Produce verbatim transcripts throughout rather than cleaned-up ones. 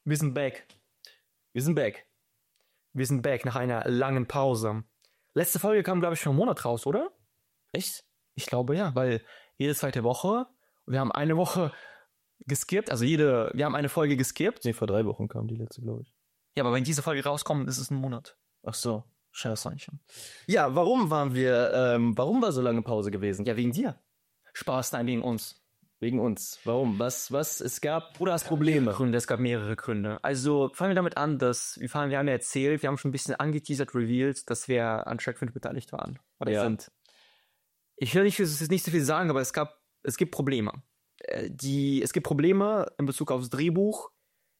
Wir sind back. Wir sind back. Wir sind back nach einer langen Pause. Letzte Folge kam, glaube ich, schon einen Monat raus, oder? Echt? Ich glaube ja, weil jede zweite Woche, wir haben eine Woche geskippt, also jede, wir haben eine Folge geskippt. Nee, vor drei Wochen kam die letzte, glaube ich. Ja, aber wenn diese Folge rauskommt, ist es ein Monat. Ach so. Scheiße. Ja, warum waren wir, ähm, warum war so lange Pause gewesen? Ja, wegen dir. Spaß, nein, wegen uns. Wegen uns. Warum? Was, was, es gab, oder hast Probleme? Gründe, es gab mehrere Gründe. Also fangen wir damit an, dass, wir, fahren, wir haben ja erzählt, wir haben schon ein bisschen angeteasert, revealed, dass wir an Track fünf beteiligt waren. Oder Ja. sind. Ich will nicht, es ist nicht so viel sagen, aber es gab, es gibt Probleme. Äh, Die, es gibt Probleme in Bezug aufs Drehbuch.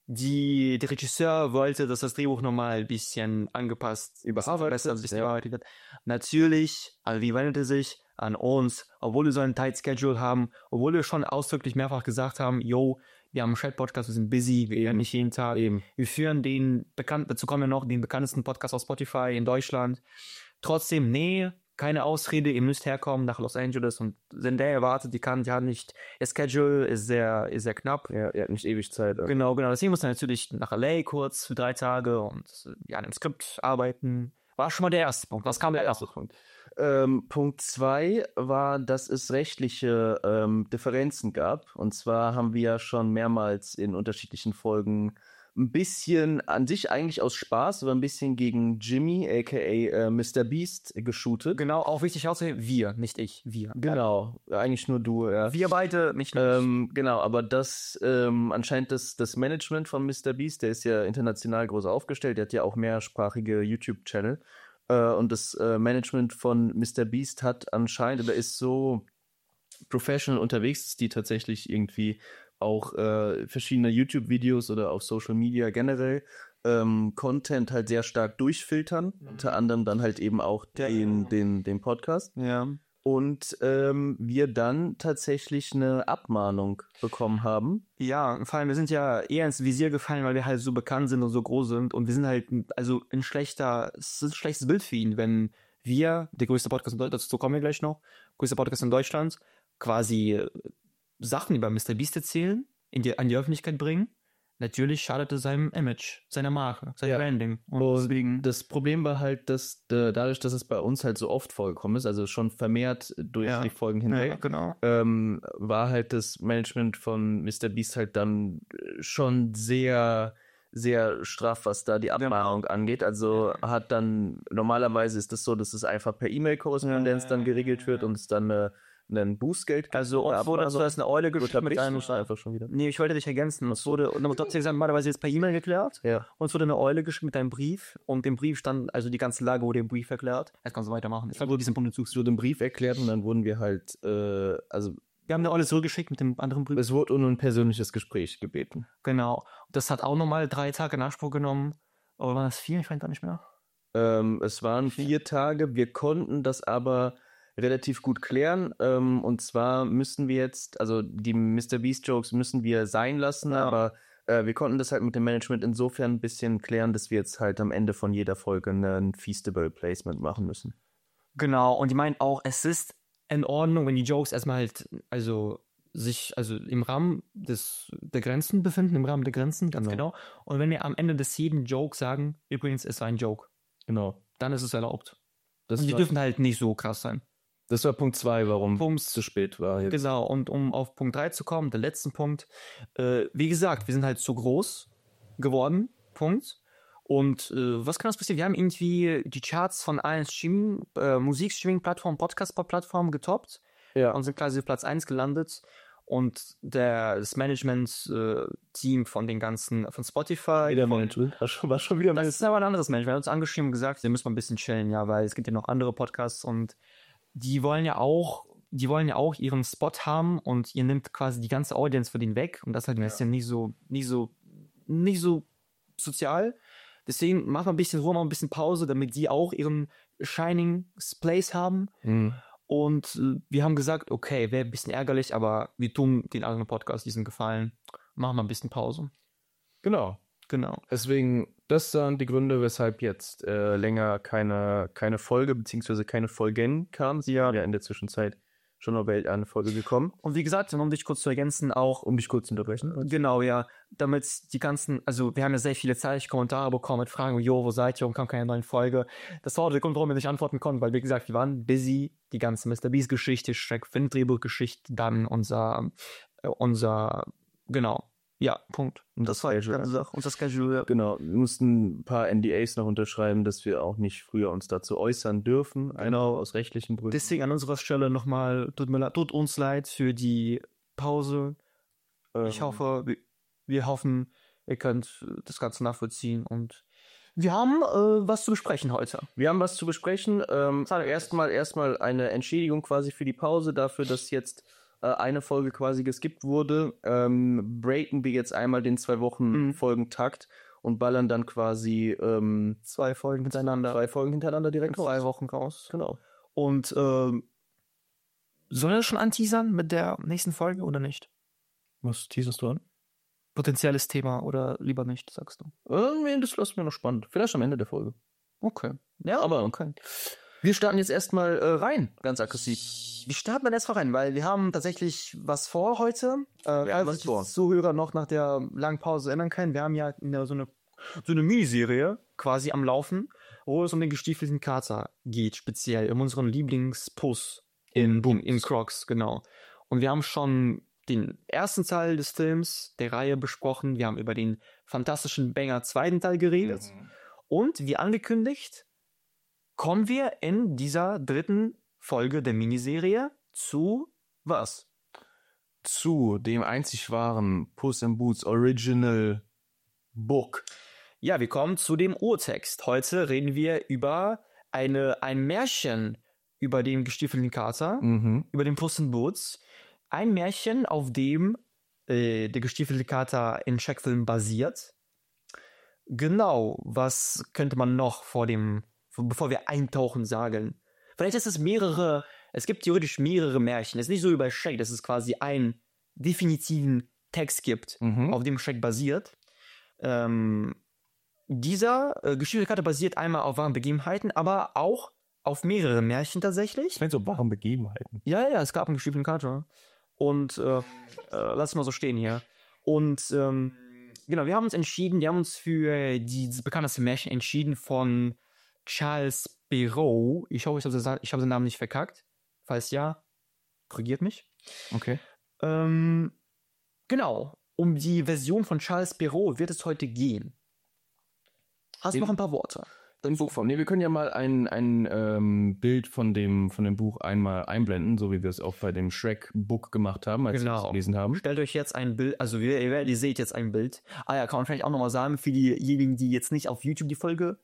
Die, der Regisseur wollte, dass das Drehbuch nochmal ein bisschen angepasst, Überarbeitet, besser sich ja. überarbeitet wird. Natürlich, also wie wendet er sich an uns, obwohl wir so einen tight Schedule haben, obwohl wir schon ausdrücklich mehrfach gesagt haben, yo, wir haben einen Chat-Podcast, wir sind busy, wir hören nicht jeden Tag. Eben. Wir führen den bekannten, dazu kommen wir noch, den bekanntesten Podcast auf Spotify in Deutschland. Trotzdem, nee, keine Ausrede, ihr müsst herkommen nach Los Angeles und Zendaya erwartet, die kann, die hat nicht, ihr Schedule ist sehr, ist sehr knapp. Ja, er hat nicht ewig Zeit. aber- Genau, genau, deswegen muss er natürlich nach L A kurz für drei Tage und äh, ja, an dem Skript arbeiten. War schon mal der erste Punkt. Was kam der erste Punkt? Ähm, Punkt zwei war, dass es rechtliche ähm, Differenzen gab. Und zwar haben wir ja schon mehrmals in unterschiedlichen Folgen ein bisschen an sich eigentlich aus Spaß, aber ein bisschen gegen Jimmy, aka äh, Mister Beast, geshootet. Genau, auch wichtig auszusehen, wir, nicht ich, wir. Genau, eigentlich nur du, ja. Wir beide, nicht nur ich. Ähm, genau, aber das ähm, anscheinend das, das Management von Mister Beast, der ist ja international groß aufgestellt, der hat ja auch mehrsprachige YouTube-Channel. Äh, und das äh, Management von Mister Beast hat anscheinend, oder ist so professional unterwegs, dass die tatsächlich irgendwie auch äh, verschiedene YouTube-Videos oder auf Social Media generell ähm, Content halt sehr stark durchfiltern. Mhm. Unter anderem dann halt eben auch den, den, den Podcast. Ja. Und ähm, wir dann tatsächlich eine Abmahnung bekommen haben. Ja, vor allem, wir sind ja eher ins Visier gefallen, weil wir halt so bekannt sind und so groß sind und wir sind halt, also ein schlechter, es ist ein schlechtes Bild für ihn, wenn wir, der größte Podcast in Deutschland, dazu kommen wir gleich noch, größter Podcast in Deutschland, quasi äh, Sachen über Mister Beast erzählen, in die, an die Öffentlichkeit bringen. Natürlich schadet es seinem Image, seiner Marke, seinem Ja. Branding. Und Und deswegen, das Problem war halt, dass äh, dadurch, dass es bei uns halt so oft vorgekommen ist, also schon vermehrt durch Ja. die Folgen ja, hinweg, genau. ähm, war halt das Management von Mister Beast halt dann äh, schon sehr, sehr straff, was da die Abmahnung angeht. Also hat dann, normalerweise ist das so, dass es einfach per E-Mail-Korrespondenz Ja, dann ja, geregelt ja, wird ja. und es dann äh, ein Bußgeld gibt. Also, uns wurde also, zuerst eine Eule gut, geschickt da mit brichst einem, du einfach schon wieder. nee, ich wollte dich ergänzen, es wurde, und dann wurde gesagt, normalerweise jetzt per E-Mail geklärt. Ja. Uns wurde eine Eule geschickt mit einem Brief und dem Brief stand, also die ganze Lage wurde im Brief erklärt. Jetzt kannst du weitermachen. Ich glaube, ein bisschen Punkt Es wurde ein Brief erklärt und dann wurden wir halt, äh, also Wir haben eine Eule zurückgeschickt mit dem anderen Brief. es wurde um ein persönliches Gespräch gebeten. Genau. Das hat auch nochmal drei Tage in Anspruch genommen. Oder waren das vier? Ich weiß gar nicht mehr. Ähm, es waren vier Tage. Wir konnten das aber relativ gut klären. Ähm, und zwar müssen wir jetzt, also die Mister Beast Jokes müssen wir sein lassen, Ja. aber äh, wir konnten das halt mit dem Management insofern ein bisschen klären, dass wir jetzt halt am Ende von jeder Folge ein Feastable Placement machen müssen. Genau. Und die meinen auch, es ist in Ordnung, wenn die Jokes erstmal halt, also sich, also im Rahmen des, der Grenzen befinden, im Rahmen der Grenzen, ganz Genau. genau. Und wenn wir am Ende des jeden Joke sagen, übrigens, es war ein Joke, Genau. dann ist es erlaubt. Das, Und die war, dürfen halt nicht so krass sein. das war Punkt zwei, warum Punkt. es zu spät war. Jetzt. Genau, und um auf Punkt drei zu kommen, der letzten Punkt, äh, wie gesagt, wir sind halt zu groß geworden, Punkt. Und äh, was kann das passieren? Wir haben irgendwie die Charts von allen Streaming, äh, Musikstreaming-Plattformen, Podcast-Plattformen getoppt Ja. und sind quasi auf Platz eins gelandet. Und der, das Management-Team von den ganzen, von Spotify, Wieder von, Management. War schon, war schon wieder das ist aber ein anderes Management. Er hat uns angeschrieben und gesagt, wir müssen mal ein bisschen chillen, ja, weil es gibt ja noch andere Podcasts und die wollen ja auch, die wollen ja auch ihren Spot haben und ihr nimmt quasi die ganze Audience für den weg und das halt ein bisschen nicht so, nicht so, nicht so sozial. Deswegen machen wir ein bisschen Ruhe, machen ein bisschen Pause, damit die auch ihren Shining Place haben. Mhm. Und äh, wir haben gesagt, okay, wäre ein bisschen ärgerlich, aber wir tun den anderen Podcast diesen Gefallen. Machen wir ein bisschen Pause. Genau. Genau. Deswegen, das waren die Gründe, weshalb jetzt äh, länger keine, keine Folge beziehungsweise keine Folgen kam. Sie ja in der Zwischenzeit schon auf Welt eine Folge gekommen. Und wie gesagt, um dich kurz zu ergänzen, auch, Um dich kurz zu unterbrechen. genau, ja, damit die ganzen, also wir haben ja sehr viele zahlreiche Kommentare bekommen mit Fragen, jo, wo seid ihr, warum kam keine neue Folge? Das war auch der Grund, warum wir nicht antworten konnten, weil, wie gesagt, wir waren busy, die ganze Mister Beast-Geschichte, Shrek Finn-Drehbuch-Geschichte, dann unser, äh, unser, genau, ja, Punkt. Und Das war die ganze Sache. Unser Schedule. Genau, wir mussten ein paar N D As noch unterschreiben, dass wir auch nicht früher uns dazu äußern dürfen, genau, aus rechtlichen Gründen. Deswegen an unserer Stelle nochmal, tut, mir leid, tut uns leid für die Pause. Ähm, Ich hoffe, wir, wir hoffen, ihr könnt das Ganze nachvollziehen und wir haben äh, was zu besprechen heute. Wir haben was zu besprechen. Ähm, erstmal erstmal eine Entschädigung quasi für die Pause, dafür, dass jetzt äh, eine Folge quasi geskippt wurde. Ähm, breaken wir jetzt einmal den zwei Wochen Mhm. Folgentakt und ballern dann quasi ähm, Zwei Folgen hintereinander. drei Folgen hintereinander direkt In zwei raus. Wochen raus. Genau. Und ähm, sollen wir schon anteasern mit der nächsten Folge oder nicht? Was teaserst du an? Potenzielles Thema oder lieber nicht, sagst du? Äh, nee, das lassen wir noch spannend. Vielleicht am Ende der Folge. Okay. Ja, Aber okay. wir starten jetzt erstmal äh, rein, ganz aggressiv. Wir starten dann erstmal rein, weil wir haben tatsächlich was vor heute. Äh, Ja, was was die vor? Zuhörer noch nach der langen Pause erinnern können. Wir haben ja eine, so, eine, so eine Miniserie quasi am Laufen, wo es um den gestiefelten Kater geht, speziell um unseren Lieblingspuss in, in, in Crocs, genau. Und wir haben schon den ersten Teil des Films, der Reihe besprochen. Wir haben über den fantastischen Banger zweiten Teil geredet. Mhm. Und wie angekündigt, kommen wir in dieser dritten Folge der Miniserie zu was? Zu dem einzig wahren Puss in Boots Original Book. Ja, wir kommen zu dem Urtext. Heute reden wir über eine, ein Märchen über den gestiefelten Kater, Mhm. über den Puss in Boots. Ein Märchen, auf dem äh, der gestiefelte Kater in Shrek-Filmen basiert. Genau, was könnte man noch vor dem, bevor wir eintauchen, sagen? Vielleicht ist es mehrere, es gibt theoretisch mehrere Märchen. Es ist nicht so wie bei Shrek, dass es quasi einen definitiven Text gibt, Mhm. auf dem Shrek basiert. Ähm, dieser äh, gestiefelte Kater basiert einmal auf wahren Begebenheiten, aber auch auf mehrere Märchen tatsächlich. Ich meine, so wahren Begebenheiten. Ja, ja, es gab einen gestiefelten Kater. Und äh, äh, lass mal so stehen hier. Und ähm, genau, wir haben uns entschieden, wir haben uns für die, das bekannteste Märchen entschieden von Charles Perrault. Ich hoffe, ich habe den, ich hab den Namen nicht verkackt. Falls ja, korrigiert mich. Okay. Ähm, genau, um die Version von Charles Perrault wird es heute gehen. Hast du In- noch ein paar Worte? In Buchform. Nee, wir können ja mal ein, ein ähm, Bild von dem, von dem Buch einmal einblenden, so wie wir es auch bei dem Shrek-Book gemacht haben, als wir es Genau. gelesen haben. Stellt euch jetzt ein Bild, also ihr, ihr, ihr seht jetzt ein Bild. Ah ja, kann man vielleicht auch nochmal sagen, für diejenigen, die jetzt nicht auf YouTube die Folge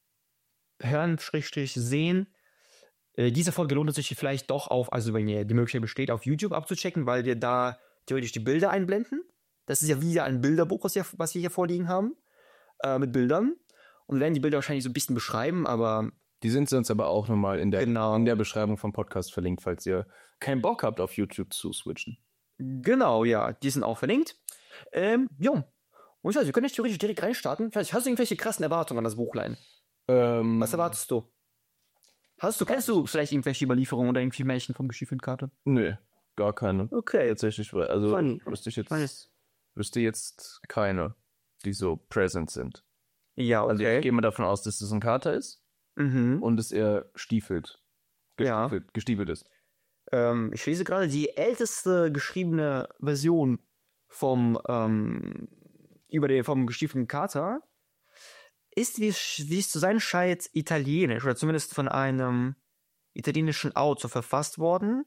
hören, Schrägstrich sehen, äh, diese Folge lohnt es sich vielleicht doch auf, also wenn ihr die Möglichkeit besteht, auf YouTube abzuchecken, weil wir da theoretisch die Bilder einblenden. Das ist ja wieder ein Bilderbuch, was wir, was wir hier vorliegen haben, äh, mit Bildern. Und wir werden die Bilder wahrscheinlich so ein bisschen beschreiben, aber Die sind sonst aber auch nochmal in der, Genau. in der Beschreibung vom Podcast verlinkt, falls ihr keinen Bock habt, auf YouTube zu switchen. genau, ja, die sind auch verlinkt. Ähm, jo. Und ich weiß, wir können jetzt theoretisch direkt reinstarten. Vielleicht hast du irgendwelche krassen Erwartungen an das Buchlein? Ähm, Was erwartest du? Hast du, kennst du vielleicht irgendwelche Überlieferungen oder irgendwie Märchen vom gestiefelten Kater? Nö, gar keine. Okay. Tatsächlich, also Funny. wüsste ich jetzt, Funny. wüsste jetzt keine, die so present sind. Ja, Also ich okay. gehe mal davon aus, dass es ein Kater ist Mhm. und dass er stiefelt. Ja. Gestiefelt, gestiefelt ist. Ähm, ich lese gerade die älteste geschriebene Version vom, ähm, über den, vom gestiefelten Kater ist, wie es, wie es zu sein scheint, italienisch oder zumindest von einem italienischen Autor verfasst worden.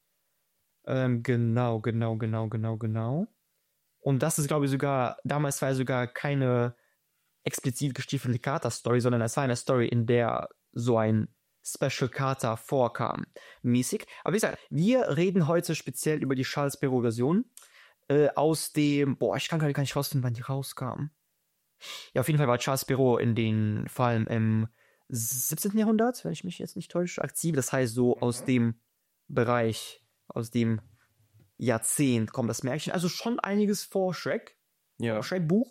Ähm, genau, genau, genau, genau, genau. Und das ist, glaube ich, sogar, damals war sogar keine explizit gestiefelte Kater-Story, sondern es war eine Story, in der so ein Special Kater vorkam. Mäßig. Aber wie gesagt, wir reden heute speziell über die Charles Perrault-Version äh, aus dem, boah, ich kann gar nicht rausfinden, wann die rauskam. Ja, auf jeden Fall war Charles Perrault in den, vor allem im siebzehnten. Jahrhundert, wenn ich mich jetzt nicht täusche, aktiv. Das heißt, so aus dem Bereich, aus dem Jahrzehnt kommt das Märchen. Also schon einiges vor Shrek. Ja. Shrek-Buch.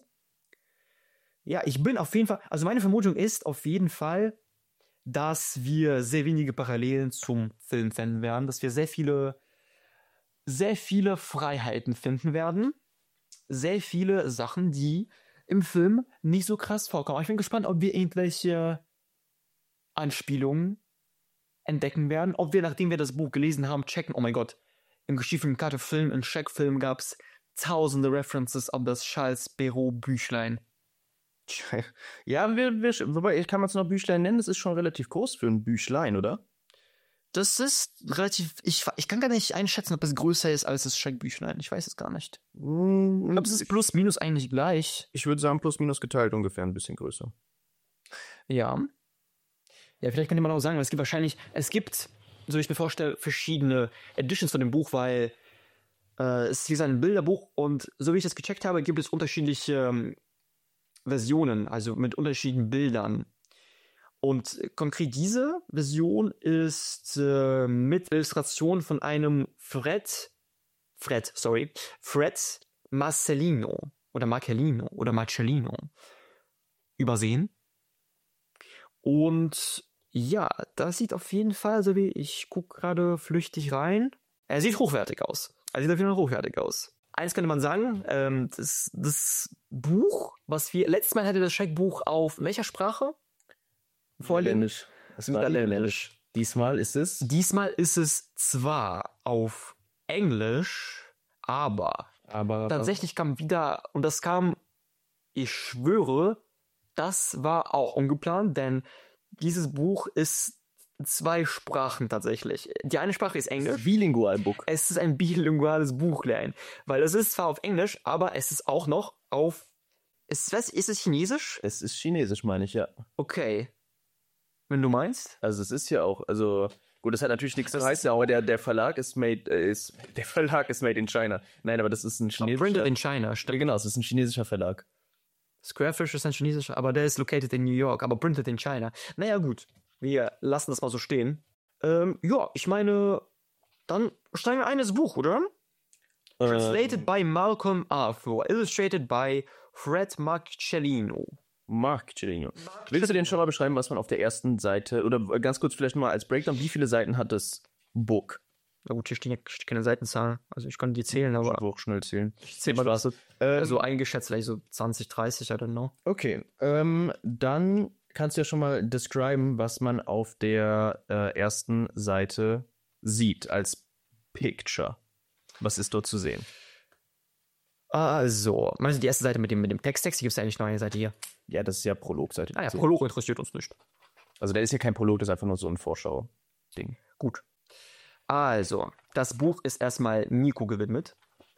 Ja, ich bin auf jeden Fall, also meine Vermutung ist auf jeden Fall, dass wir sehr wenige Parallelen zum Film finden werden, dass wir sehr viele sehr viele Freiheiten finden werden. Sehr viele Sachen, die im Film nicht so krass vorkommen. Ich bin gespannt, ob wir irgendwelche Anspielungen entdecken werden. Ob wir, nachdem wir das Buch gelesen haben, checken, oh mein Gott, im gestiefelten Karte-Film, im Shaq-Film gab es tausende References auf das Charles Perrault-Büchlein. Ja, wir, wir, wobei, kann man es noch Büchlein nennen? Das ist schon relativ groß für ein Büchlein, oder? Das ist relativ, ich, ich kann gar nicht einschätzen, ob es größer ist als das Shaq-Büchlein. Ich weiß es gar nicht. Ich glaube, es ist plus, minus eigentlich gleich. Ich würde sagen, plus, minus geteilt ungefähr ein bisschen größer. Ja. Ja, vielleicht könnte man auch sagen, es gibt wahrscheinlich, es gibt, so wie ich mir vorstelle, verschiedene Editions von dem Buch, weil äh, es ist wie gesagt ein Bilderbuch und so wie ich das gecheckt habe, gibt es unterschiedliche ähm, Versionen, also mit unterschiedlichen Bildern. Und konkret diese Version ist äh, mit Illustration von einem Fred, Fred, sorry, Fred Marcellino oder Marcellino oder Marcellino übersehen. Und ja, das sieht auf jeden Fall, so wie ich gucke gerade flüchtig rein. Er sieht hochwertig aus. Er sieht auf jeden Fall hochwertig aus. Eins könnte man sagen, ähm, das, das Buch, was wir, letztes Mal hatte das Shaq-Buch auf welcher Sprache? Niederländisch. Es war Niederländisch. Diesmal ist es? Diesmal ist es zwar auf Englisch, aber, aber tatsächlich kam wieder, und das kam, ich schwöre, das war auch ungeplant, denn dieses Buch ist zwei Sprachen tatsächlich. Die eine Sprache ist Englisch. Bilingual Book. Es ist ein bilinguales Buchlein, weil es ist zwar auf Englisch, aber es ist auch noch auf, ist, was, ist es Chinesisch? Es ist Chinesisch, meine ich, ja. Okay. Wenn du meinst? Also es ist ja auch, also gut, das hat natürlich nichts zu heißen, aber der, der Verlag ist made, äh, ist, der Verlag ist made in China. Nein, aber das ist ein chinesischer. Printed in China, stimmt. Genau, es ist ein chinesischer Verlag. Squarefish ist ein chinesischer, aber der ist located in New York, aber printed in China. Naja, gut. Wir lassen das mal so stehen. Ähm, ja, ich meine, dann steigen wir ein ins Buch, oder? Äh, Translated by Malcolm Arthur, illustrated by Fred Marcellino. Marcellino. Willst du denn schon mal beschreiben, was man auf der ersten Seite, oder ganz kurz vielleicht mal als Breakdown, wie viele Seiten hat das Book? Na gut, hier stehen ja keine Seitenzahlen. Also ich kann die zählen, aber... Ich auch schnell zählen. Ich zähl mal, du hast so, ähm, so eingeschätzt, vielleicht so zwanzig, dreißig, I don't know. Okay, ähm, dann kannst du ja schon mal describen, was man auf der äh, ersten Seite sieht als Picture. Was ist dort zu sehen? Also, meinst du die erste Seite mit dem, mit dem Texttext? Hier gibt es ja eigentlich noch eine Seite hier. Ja, das ist ja Prologseite. Ah ja, Prolog interessiert uns nicht. Also der ist ja kein Prolog, das ist einfach nur so ein Vorschau-Ding. Gut. Also, das Buch ist erstmal Nico gewidmet.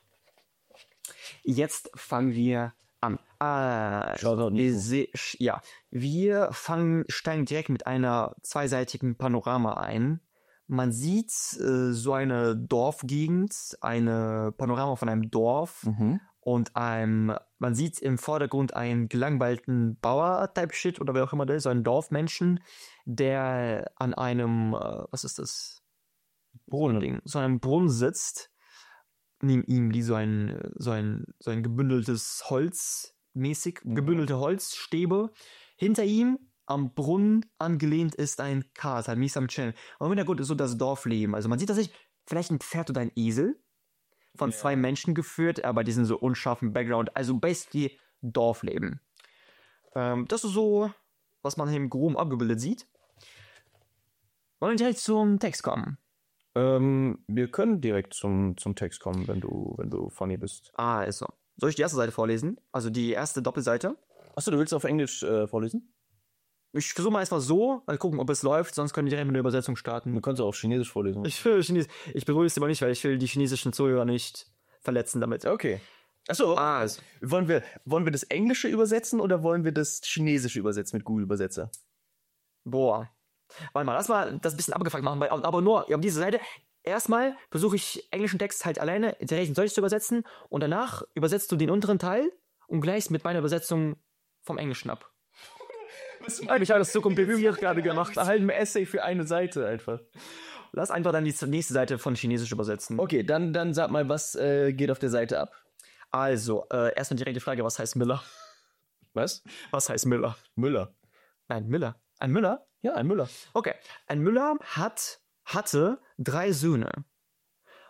Jetzt fangen wir an. Ah, wir ja, wir fangen, steigen direkt mit einer zweiseitigen Panorama ein. Man sieht äh, so eine Dorfgegend, eine Panorama von einem Dorf mhm. und einem, man sieht im Vordergrund einen gelangweilten Bauer-Type-Shit oder wer auch immer der ist, so einen Dorfmenschen, der an einem, äh, was ist das? Brunnen, so einem Brunnen sitzt. Neben ihm liegt so ein, so ein, so ein gebündeltes Holz, mäßig, mhm. gebündelte Holzstäbe. Hinter ihm am Brunnen angelehnt ist ein Kater, mies am Chillen. Und im Hintergrund ist so das Dorfleben. Also man sieht tatsächlich vielleicht ein Pferd oder ein Esel von ja. zwei Menschen geführt, aber die sind so unscharf im Background. Also basically Dorfleben. Ähm, das ist so, was man hier im Groben abgebildet sieht. Wollen wir direkt zum Text kommen? Ähm, wir können direkt zum, zum Text kommen, wenn du, wenn du von hier bist. Ah, also. Soll ich die erste Seite vorlesen? Also die erste Doppelseite? Achso, du willst auf Englisch äh, vorlesen? Ich versuche mal erstmal so, mal gucken, ob es läuft, sonst können wir direkt mit der Übersetzung starten. Du kannst auch auf Chinesisch vorlesen. Ich will Chinesisch. Ich beruhige es aber nicht, weil ich will die chinesischen Zuhörer nicht verletzen damit. Okay. Achso, ah, also. wollen, wir, wollen wir das Englische übersetzen oder wollen wir das Chinesische übersetzen mit Google-Übersetzer? Boah. Warte mal, lass mal das ein bisschen abgefuckt machen, weil, aber nur auf dieser Seite. Erstmal versuche ich englischen Text halt alleine direkt in Deutsch zu übersetzen und danach übersetzt du den unteren Teil und gleichst mit meiner Übersetzung vom Englischen ab. Was meine ich? Ich habe das so kompliziert gerade gemacht. Halt ein Essay für eine Seite einfach. Lass einfach dann die nächste Seite von Chinesisch übersetzen. Okay, dann, dann sag mal, was äh, geht auf der Seite ab? Also, äh, erstmal direkt die Frage, was heißt Miller? Was? Was heißt Miller? Müller. Nein, Miller. Ein Müller? Ja, ein Müller. Okay. Ein Müller hat, hatte drei Söhne.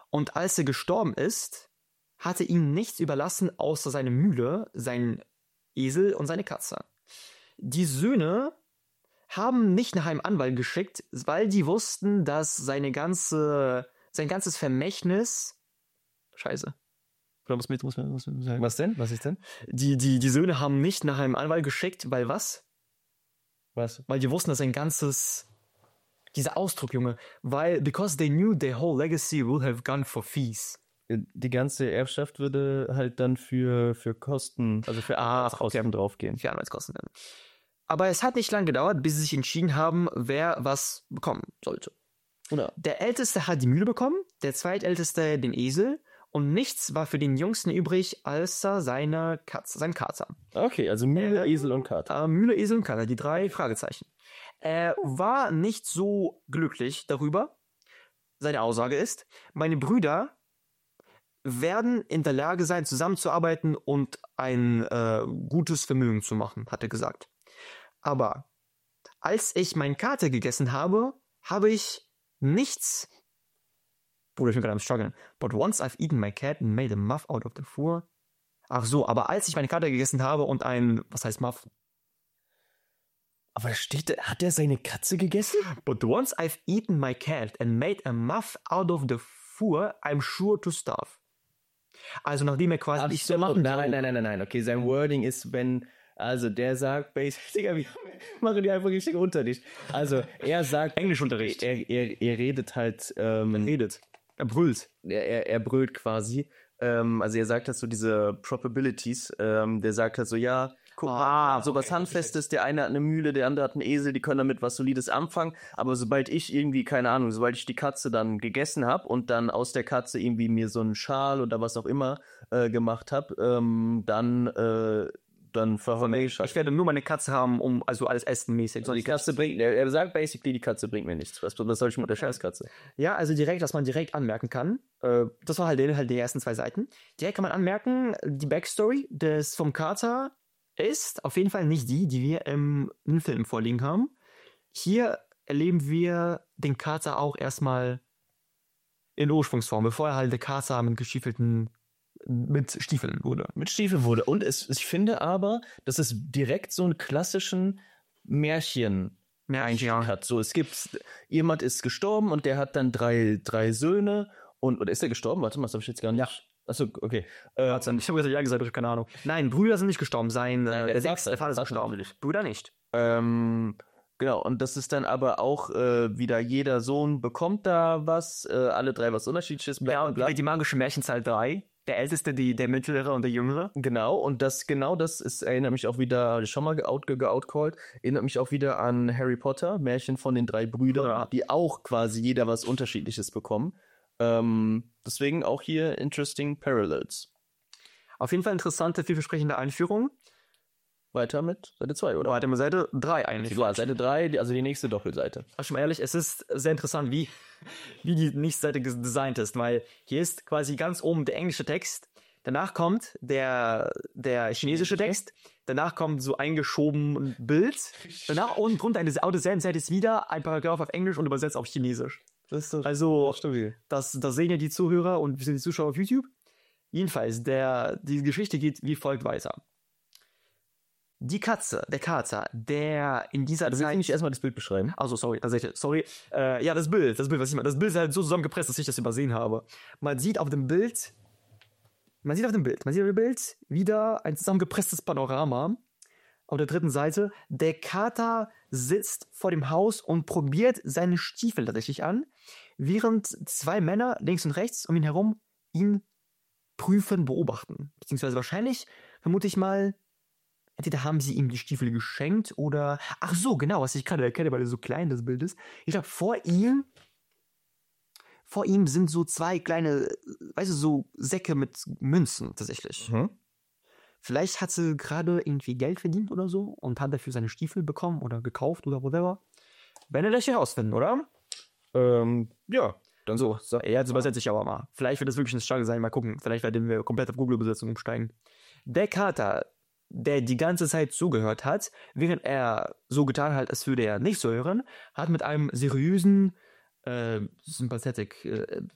Und als er gestorben ist, hatte ihm nichts überlassen, außer seine Mühle, sein Esel und seine Katze. Die Söhne haben nicht nach einem Anwalt geschickt, weil die wussten, dass seine ganze, sein ganzes Vermächtnis... Scheiße. Oder muss man, muss man, muss man sagen? Was denn? Was ist denn? Die, die, die Söhne haben nicht nach einem Anwalt geschickt, weil was? Was? Weil die wussten, dass sein ganzes... Dieser Ausdruck, Junge. Weil, because they knew their whole legacy would have gone for fees. Die ganze Erbschaft würde halt dann für, für Kosten, also für Anwaltskosten okay. draufgehen. Für Anwaltskosten. Aber es hat nicht lange gedauert, bis sie sich entschieden haben, wer was bekommen sollte. Oder? Der Älteste hat die Mühle bekommen, der Zweitälteste den Esel und nichts war für den Jüngsten übrig, außer seine Katze, sein Kater. Okay, also Mühle, Esel und Kater. Äh, Mühle, Esel und Kater, die drei Fragezeichen. Er war nicht so glücklich darüber. Seine Aussage ist, meine Brüder werden in der Lage sein, zusammenzuarbeiten und ein äh, gutes Vermögen zu machen, hat er gesagt. Aber als ich meinen Kater gegessen habe, habe ich nichts... Bruder, ich bin gerade am struggeln. But once I've eaten my cat and made a muff out of the fur... Ach so, aber als ich meinen Kater gegessen habe und ein... Was heißt Muff? Aber da steht, hat er seine Katze gegessen? But once I've eaten my cat and made a muff out of the fur, I'm sure to starve. Also nachdem er quasi Ach, nicht so so, machen nein, nein, nein, nein, nein. Okay, sein Wording ist, wenn, also der sagt, basically, Digga, wir machen die einfach richtig unter dich. Also er sagt, Englischunterricht. Er, er, er redet halt, ähm, Er redet. Er brüllt. er, er, er brüllt quasi. Ähm, also er sagt halt so diese Probabilities. Ähm, der sagt halt so, ja, guck mal, Ah, so was okay. Handfestes, der eine hat eine Mühle, der andere hat einen Esel, die können damit was Solides anfangen, aber sobald ich irgendwie, keine Ahnung, sobald ich die Katze dann gegessen habe und dann aus der Katze irgendwie mir so einen Schal oder was auch immer äh, gemacht habe, ähm, dann, äh, dann verhungere ich halt. Ich werde nur meine Katze haben, um also alles essenmäßig. So, die Katze bringt, er, er sagt basically, die Katze bringt mir nichts. Was, was soll ich mit der Scheißkatze? Ja, also direkt, dass man direkt anmerken kann. Äh, das war halt, halt die ersten zwei Seiten. Direkt kann man anmerken, die Backstory des vom Kater ist auf jeden Fall nicht die, die wir im, im Film vorliegen haben. Hier erleben wir den Kater auch erstmal in Ursprungsform, bevor er halt der Kater mit gestiefelten, mit Stiefeln wurde. Mit Stiefel wurde. Und es, ich finde aber, dass es direkt so einen klassischen Märchen Mehr eigentlich ja. hat. So, es gibt, jemand ist gestorben und der hat dann drei, drei Söhne und, oder ist er gestorben? Warte mal, das habe ich jetzt gar nicht. Ja. Achso, okay. Äh, Ich habe gesagt, ja gesagt, ich habe keine Ahnung. Nein, Brüder sind nicht gestorben. Sein, äh, der, der sechste, der Vater ist Vater gestorben. natürlich. Brüder nicht. Ähm, genau, und das ist dann aber auch äh, wieder, jeder Sohn bekommt da was, äh, alle drei was Unterschiedliches. Bla, Ja, und und bla. die magische Märchenzahl drei. Der älteste, die, der mittlere und der jüngere. Genau, und das genau das ist, erinnert mich auch wieder, hab ich schon mal geout, ge- geoutcalled, erinnert mich auch wieder an Harry Potter, Märchen von den drei Brüdern, Ja. die auch quasi jeder was Unterschiedliches bekommen. Ähm, deswegen auch hier interesting Parallels. Auf jeden Fall interessante, vielversprechende Einführung. Weiter mit Seite zwei, oder? Warte mal, Seite drei eigentlich. Ja, Seite drei, also die nächste Doppelseite. Ach, schon mal ehrlich, es ist sehr interessant, wie, wie die nächste Seite ges- designt ist, weil hier ist quasi ganz oben der englische Text, danach kommt der, der chinesische Text, danach kommt so eingeschoben ein Bild, danach unten drunter eine auf derselben Seite ist wieder ein Paragraph auf Englisch und übersetzt auf Chinesisch. Das ist doch Also, stabil. das, das sehen ja die Zuhörer und die Zuschauer auf YouTube. Jedenfalls, der, die Geschichte geht wie folgt weiter. Die Katze, der Kater, der in dieser Du willst Zeit... nicht erstmal das Bild beschreiben? Also sorry, tatsächlich, sorry. Äh, ja, das Bild, das Bild, was ich meine. Das Bild ist halt so zusammengepresst, dass ich das übersehen habe. Man sieht auf dem Bild, man sieht auf dem Bild, man sieht auf dem Bild wieder ein zusammengepresstes Panorama. Auf der dritten Seite, der Kater sitzt vor dem Haus und probiert seine Stiefel tatsächlich an, während zwei Männer links und rechts um ihn herum ihn prüfen, beobachten. Beziehungsweise wahrscheinlich, vermute ich mal, entweder haben sie ihm die Stiefel geschenkt oder... Ach so, genau, was ich gerade erkenne, weil er so klein das Bild ist. Ich glaube, vor ihm... Vor ihm sind so zwei kleine, weißt du, so Säcke mit Münzen tatsächlich. Mhm. Vielleicht hat sie gerade irgendwie Geld verdient oder so und hat dafür seine Stiefel bekommen oder gekauft oder whatever. Werden wir gleich herausfinden, oder? Ähm, ja. Dann so. so. Ja, jetzt übersetze ich aber mal. Vielleicht wird das wirklich eine Starke sein. Mal gucken. Vielleicht werden wir komplett auf Google-Übersetzung umsteigen. Der Kater, der die ganze Zeit zugehört hat, während er so getan hat, als würde er nicht so hören, hat mit einem seriösen, äh, sympathetic, äh,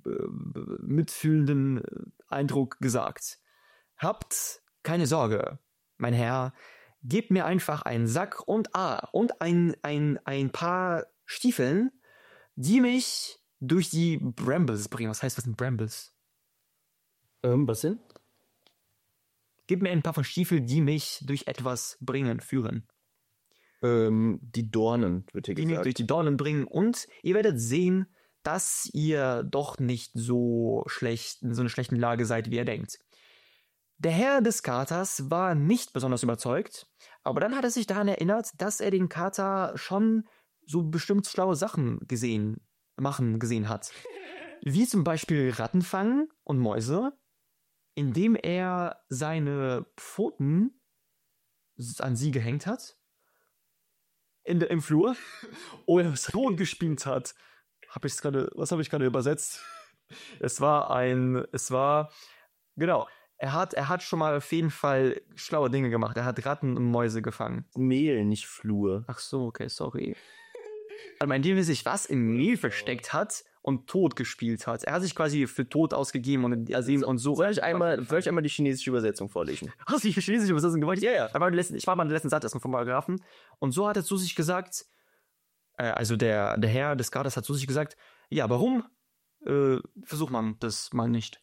mitfühlenden Eindruck gesagt. Habt keine Sorge, mein Herr, gebt mir einfach einen Sack und ah, und ein, ein, ein paar Stiefeln, die mich durch die Brambles bringen. Was heißt das sind Brambles? Ähm, was denn? Gib mir ein paar von Stiefeln, die mich durch etwas bringen, führen. Ähm, die Dornen, wird hier Die mich gesagt. durch die Dornen bringen und ihr werdet sehen, dass ihr doch nicht so schlecht, in so einer schlechten Lage seid, wie ihr denkt. Der Herr des Katers war nicht besonders überzeugt, aber dann hat er sich daran erinnert, dass er den Kater schon so bestimmt schlaue Sachen gesehen, machen gesehen hat. Wie zum Beispiel Ratten fangen und Mäuse, indem er seine Pfoten an sie gehängt hat. In der, im Flur. Oder so gespielt hat. Hab ich's gerade, was habe ich gerade übersetzt? Es war ein, es war, genau. Er hat, er hat schon mal auf jeden Fall schlaue Dinge gemacht. Er hat Ratten und Mäuse gefangen. Mehl, nicht Flur. Ach so, okay, sorry. Also indem er sich was im Mehl versteckt hat und tot gespielt hat. Er hat sich quasi für tot ausgegeben und, also, und so. Soll ich einmal, soll ich einmal die chinesische Übersetzung vorlesen? Hast du die chinesische Übersetzung gewollt? Ja, ja. Aber ich war mal in der letzten Satz erstmal vom Paragraphen. Und so hat er zu sich gesagt, äh, also der, der Herr des Katers hat zu sich gesagt, ja, warum äh, versucht man das mal nicht?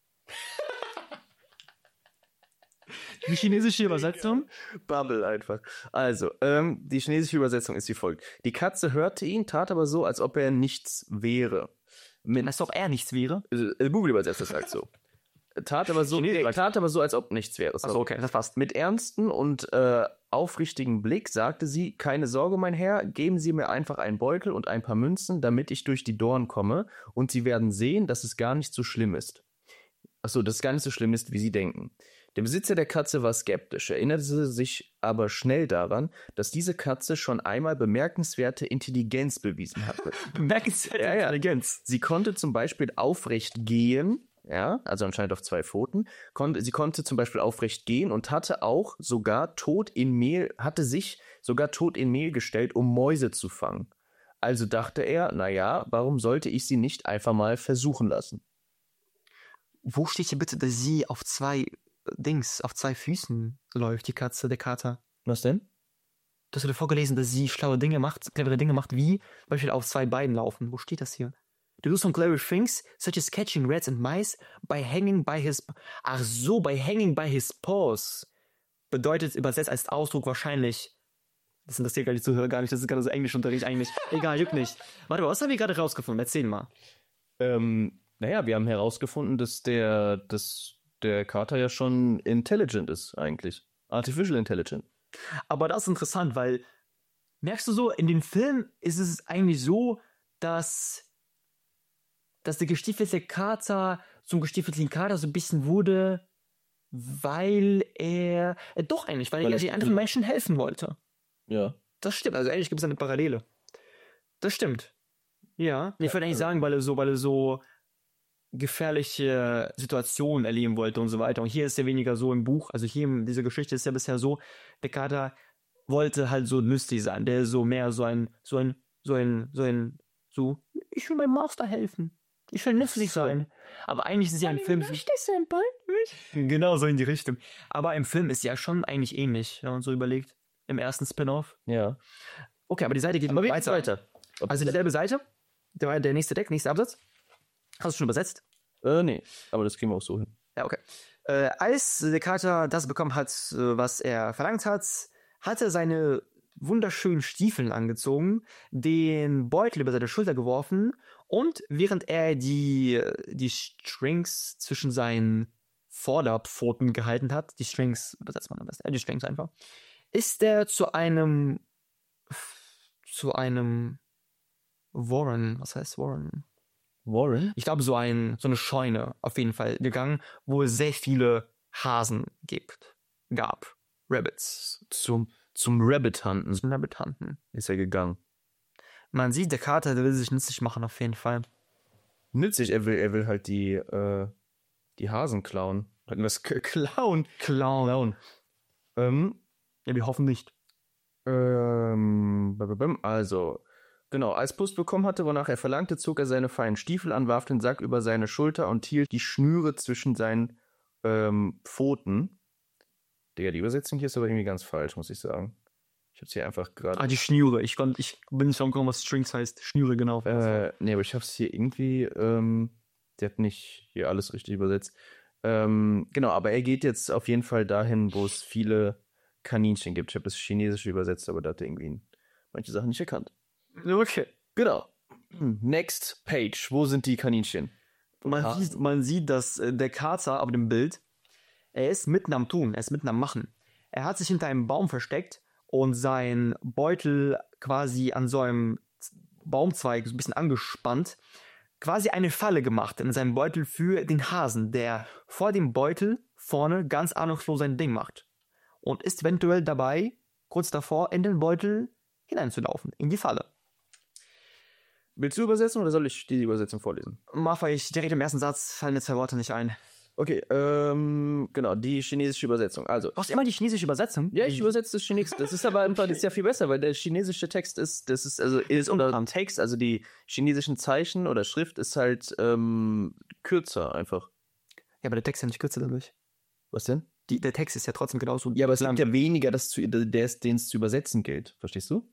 Die chinesische Übersetzung? Bubble einfach. Also, ähm, die chinesische Übersetzung ist wie folgt. Die Katze hörte ihn, tat aber so, als ob er nichts wäre. Mit, Als ob er nichts wäre? äh, Google übersetzt das sagt so. Tat aber so, Chinesisch. nee, tat aber so, als ob nichts wäre. Achso, okay, das passt. Mit ernsten und äh, aufrichtigen Blick sagte sie, keine Sorge, mein Herr, geben Sie mir einfach einen Beutel und ein paar Münzen, damit ich durch die Dornen komme, und Sie werden sehen, dass es gar nicht so schlimm ist. Achso, dass es gar nicht so schlimm ist, wie Sie denken. Der Besitzer der Katze war skeptisch, erinnerte sich aber schnell daran, dass diese Katze schon einmal bemerkenswerte Intelligenz bewiesen hatte. Bemerkenswerte Ja, ja. Intelligenz. Sie konnte zum Beispiel aufrecht gehen, ja, also anscheinend auf zwei Pfoten. Kon- sie konnte zum Beispiel aufrecht gehen und hatte auch sogar tot in Mehl, hatte sich sogar tot in Mehl gestellt, um Mäuse zu fangen. Also dachte er, naja, warum sollte ich sie nicht einfach mal versuchen lassen? Wo steht hier bitte, dass sie auf zwei Dings, auf zwei Füßen läuft, die Katze, der Kater? Was denn? Du hast dir vorgelesen, dass sie schlaue Dinge macht, clevere Dinge macht, wie zum Beispiel auf zwei Beinen laufen. Wo steht das hier? To do some clever things, such as catching rats and mice by hanging by his... Ach so, by hanging by his paws. Bedeutet übersetzt als Ausdruck wahrscheinlich... Das interessiert gar nicht Zuhörer gar nicht, das ist gerade so Englischunterricht eigentlich. Egal, juckt nicht. Warte mal, was haben wir gerade rausgefunden? Erzähl mal. Ähm, naja, wir haben herausgefunden, dass der, dass der Kater ja schon intelligent ist, eigentlich. Artificial Intelligent. Aber das ist interessant, weil... Merkst du so, in den Filmen ist es eigentlich so, dass... dass der gestiefelte Kater zum gestiefelten Kater so ein bisschen wurde, weil er, äh, doch eigentlich, weil, Weil er er- den anderen Menschen helfen wollte. Ja. Das stimmt, also eigentlich gibt es eine Parallele. Das stimmt. Ja, ich würde eigentlich also- sagen, weil er so, weil er so gefährliche Situationen erleben wollte und so weiter. Und hier ist ja weniger so im Buch, also hier in dieser Geschichte ist ja bisher so, der Kater wollte halt so lustig sein, der ist so mehr so ein, so ein, so ein, so ein, so, ich will meinem Master helfen. Ich will nützlich So. sein. Aber eigentlich ist es ja im Film. Genau so in die Richtung. Aber im Film ist ja schon eigentlich ähnlich, wenn man so überlegt. Im ersten Spin-off. Ja. Okay, aber die Seite geht Aber wie weiter. geht's weiter? Also dieselbe Seite. Der, der nächste Deck, nächster Absatz. Hast du schon übersetzt? Äh, nee. Aber das kriegen wir auch so hin. Ja, okay. Äh, als der Kater das bekommen hat, äh, was er verlangt hat, hat er seine wunderschönen Stiefeln angezogen, den Beutel über seine Schulter geworfen und während er die, die Strings zwischen seinen Vorderpfoten gehalten hat, die Strings, übersetzt man am besten, äh, die Strings einfach, ist er zu einem zu einem Warren, was heißt Warren? Warren? Ich glaube, so ein, so eine Scheune auf jeden Fall gegangen, wo es sehr viele Hasen gibt, gab. Rabbits. Zum, zum Rabbit-Hunten Zum Rabbit-Hunten. ist er gegangen. Man sieht, der Kater, der will sich nützlich machen auf jeden Fall. Nützlich, er will, er will halt die, äh, die Hasen klauen. Hat was k- klauen? Clown. Klauen. Ähm, Ja, wir hoffen nicht. ähm, bam, bam, bam. Also, Genau, als Puss bekommen hatte, wonach er verlangte, zog er seine feinen Stiefel an, warf den Sack über seine Schulter und hielt die Schnüre zwischen seinen ähm, Pfoten. Digga, die Übersetzung hier ist aber irgendwie ganz falsch, muss ich sagen. Ich hab's hier einfach gerade... Ah, die Schnüre. Ich, konnt, ich bin nicht drauf gekommen, was Strings heißt. Schnüre, genau. Äh, nee, aber ich hab's hier irgendwie... Ähm, der hat nicht hier alles richtig übersetzt. Ähm, genau, aber er geht jetzt auf jeden Fall dahin, wo es viele Kaninchen gibt. Ich habe das Chinesische übersetzt, aber da hat er irgendwie manche Sachen nicht erkannt. Okay. Genau. Next page. Wo sind die Kaninchen? Man sieht, man sieht, dass äh, der Kater auf dem Bild, er ist mitten am Tun, er ist mitten am Machen. Er hat sich hinter einem Baum versteckt und sein Beutel quasi an so einem Baumzweig so ein bisschen angespannt, quasi eine Falle gemacht in seinem Beutel für den Hasen, der vor dem Beutel vorne ganz ahnungslos sein Ding macht. Und ist eventuell dabei, kurz davor, in den Beutel hineinzulaufen, in die Falle. Willst du übersetzen oder soll ich die Übersetzung vorlesen? Mach, ich direkt im ersten Satz fallen mir zwei Worte nicht ein. Okay, ähm, genau, die chinesische Übersetzung. Also, Du hast immer die chinesische Übersetzung? ja, ich übersetze das Chinesische. Das ist aber einfach das ist ja viel besser, weil der chinesische Text ist, das ist, also, ist unter Text, also die chinesischen Zeichen oder Schrift ist halt ähm, kürzer einfach. Ja, aber der Text ist ja nicht kürzer dadurch. Was denn? Die, der Text ist ja trotzdem genauso. Ja, aber es lang. gibt ja weniger, das zu, der es, den es zu übersetzen gilt. Verstehst du?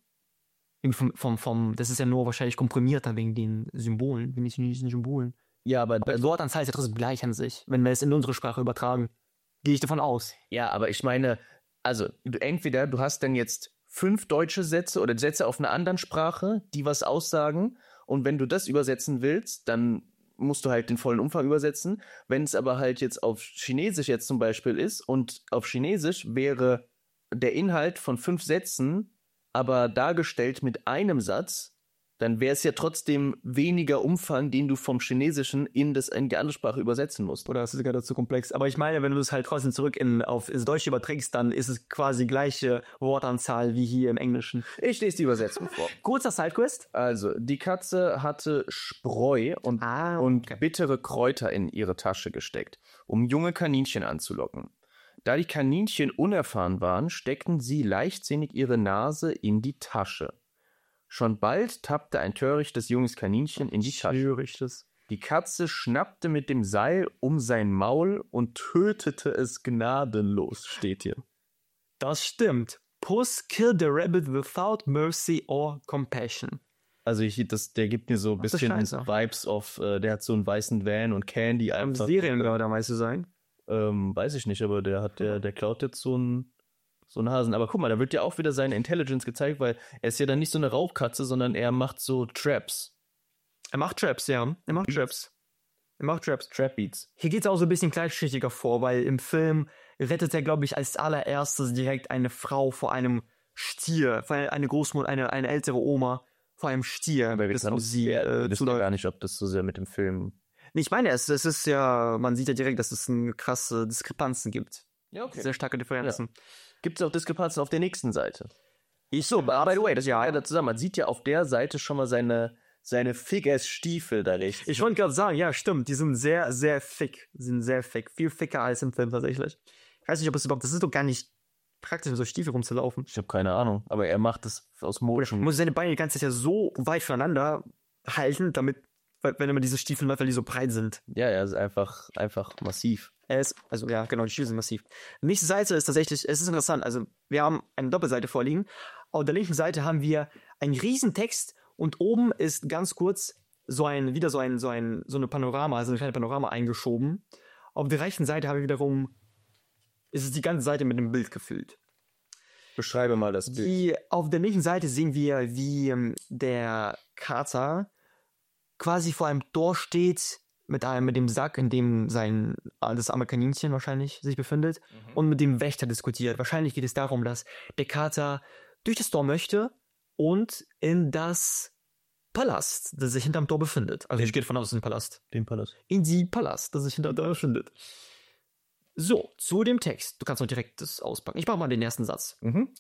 Vom, vom, vom, das ist ja nur wahrscheinlich komprimierter wegen den Symbolen, wegen den chinesischen Symbolen. Ja, aber Aber Wortanzahl ist ja trotzdem gleich an sich, wenn wir es in unsere Sprache übertragen. Gehe ich davon aus. ja, aber ich meine, also du, entweder du hast dann jetzt fünf deutsche Sätze oder Sätze auf einer anderen Sprache, die was aussagen, und wenn du das übersetzen willst, dann musst du halt den vollen Umfang übersetzen. Wenn es aber halt jetzt auf Chinesisch jetzt zum Beispiel ist und auf Chinesisch wäre der Inhalt von fünf Sätzen aber dargestellt mit einem Satz, dann wäre es ja trotzdem weniger Umfang, den du vom Chinesischen in, das, in die andere Sprache übersetzen musst. Oder ist es gerade zu komplex? Aber ich meine, wenn du es halt trotzdem zurück in, auf ins Deutsche überträgst, dann ist es quasi gleiche Wortanzahl wie hier im Englischen. Ich lese die Übersetzung vor. Kurzer Sidequest. Also, die Katze hatte Spreu und, Ah, und okay. bittere Kräuter in ihre Tasche gesteckt, um junge Kaninchen anzulocken. Da die Kaninchen unerfahren waren, steckten sie leichtsinnig ihre Nase in die Tasche. Schon bald tappte ein törichtes junges Kaninchen in die Tasche. Törichtes. Die Katze schnappte mit dem Seil um sein Maul und tötete es gnadenlos, steht hier. Das stimmt. Puss killed the rabbit without mercy or compassion. Also ich, das, der gibt mir so ein Ach, das ist bisschen scheiße. Vibes auf, äh, der hat so einen weißen Van und Candy Am einfach. Serienmörder, meinst du sein? Ähm, weiß ich nicht, aber der hat, der, der klaut jetzt so einen, so einen Hasen. Aber guck mal, da wird ja auch wieder seine Intelligence gezeigt, weil er ist ja dann nicht so eine Raubkatze, sondern er macht so Traps. Er macht Traps, ja. Er macht Traps. Er macht Traps. Trap Beats. Hier geht es auch so ein bisschen gleichschichtiger vor, weil im Film rettet er, glaube ich, als allererstes direkt eine Frau vor einem Stier, vor eine Großmutter, eine, eine ältere Oma vor einem Stier. Aber wir bis wissen, auf sie äh, äh, wissen zu ja gar nicht, ob das so sehr mit dem Film... Nee, ich meine, es, es ist ja, man sieht ja direkt, dass es eine krasse Diskrepanzen gibt. Ja, okay. Sehr starke Differenzen. Gibt es auch Diskrepanzen auf der nächsten Seite? Ich so, by the way, das ja. Ja, da zusammen. Man sieht ja auf der Seite schon mal seine, seine Figures-Stiefel da rechts. Ich wollte gerade sagen, ja, stimmt, die sind sehr, sehr thick. Die sind sehr thick. Viel thicker als im Film tatsächlich. Ich weiß nicht, ob es überhaupt, das ist doch gar nicht praktisch, mit so Stiefel rumzulaufen. Ich habe keine Ahnung, aber er macht das aus Man Motion. muss seine Beine die ganze Zeit ja so weit voneinander halten, damit, wenn immer diese Stiefel läuft, weil die so breit sind. Ja, er ist einfach, einfach massiv. Er ist, also ja, genau, die Stiefel sind massiv. Die nächste Seite ist tatsächlich, es ist interessant, also wir haben eine Doppelseite vorliegen. Auf der linken Seite haben wir einen riesen Text und oben ist ganz kurz so ein, wieder so ein, so ein, so eine Panorama, also eine kleine Panorama eingeschoben. Auf der rechten Seite haben wir wiederum, ist es die ganze Seite mit einem Bild gefüllt. Beschreibe mal das Bild. Die, auf der linken Seite sehen wir, wie ähm, der Kater quasi vor einem Tor steht, mit einem, mit dem Sack, in dem sein, das arme Kaninchen wahrscheinlich sich befindet, mhm. und mit dem Wächter diskutiert. Wahrscheinlich geht es darum, dass der Kater durch das Tor möchte und in das Palast, das sich hinterm Tor befindet. Also ich gehe davon aus, es ist ein Palast. Den Palast. In die Palast, das sich hinterm Tor befindet. So, zu dem Text. Du kannst noch direkt das auspacken. Ich mache mal den ersten Satz. Mhm.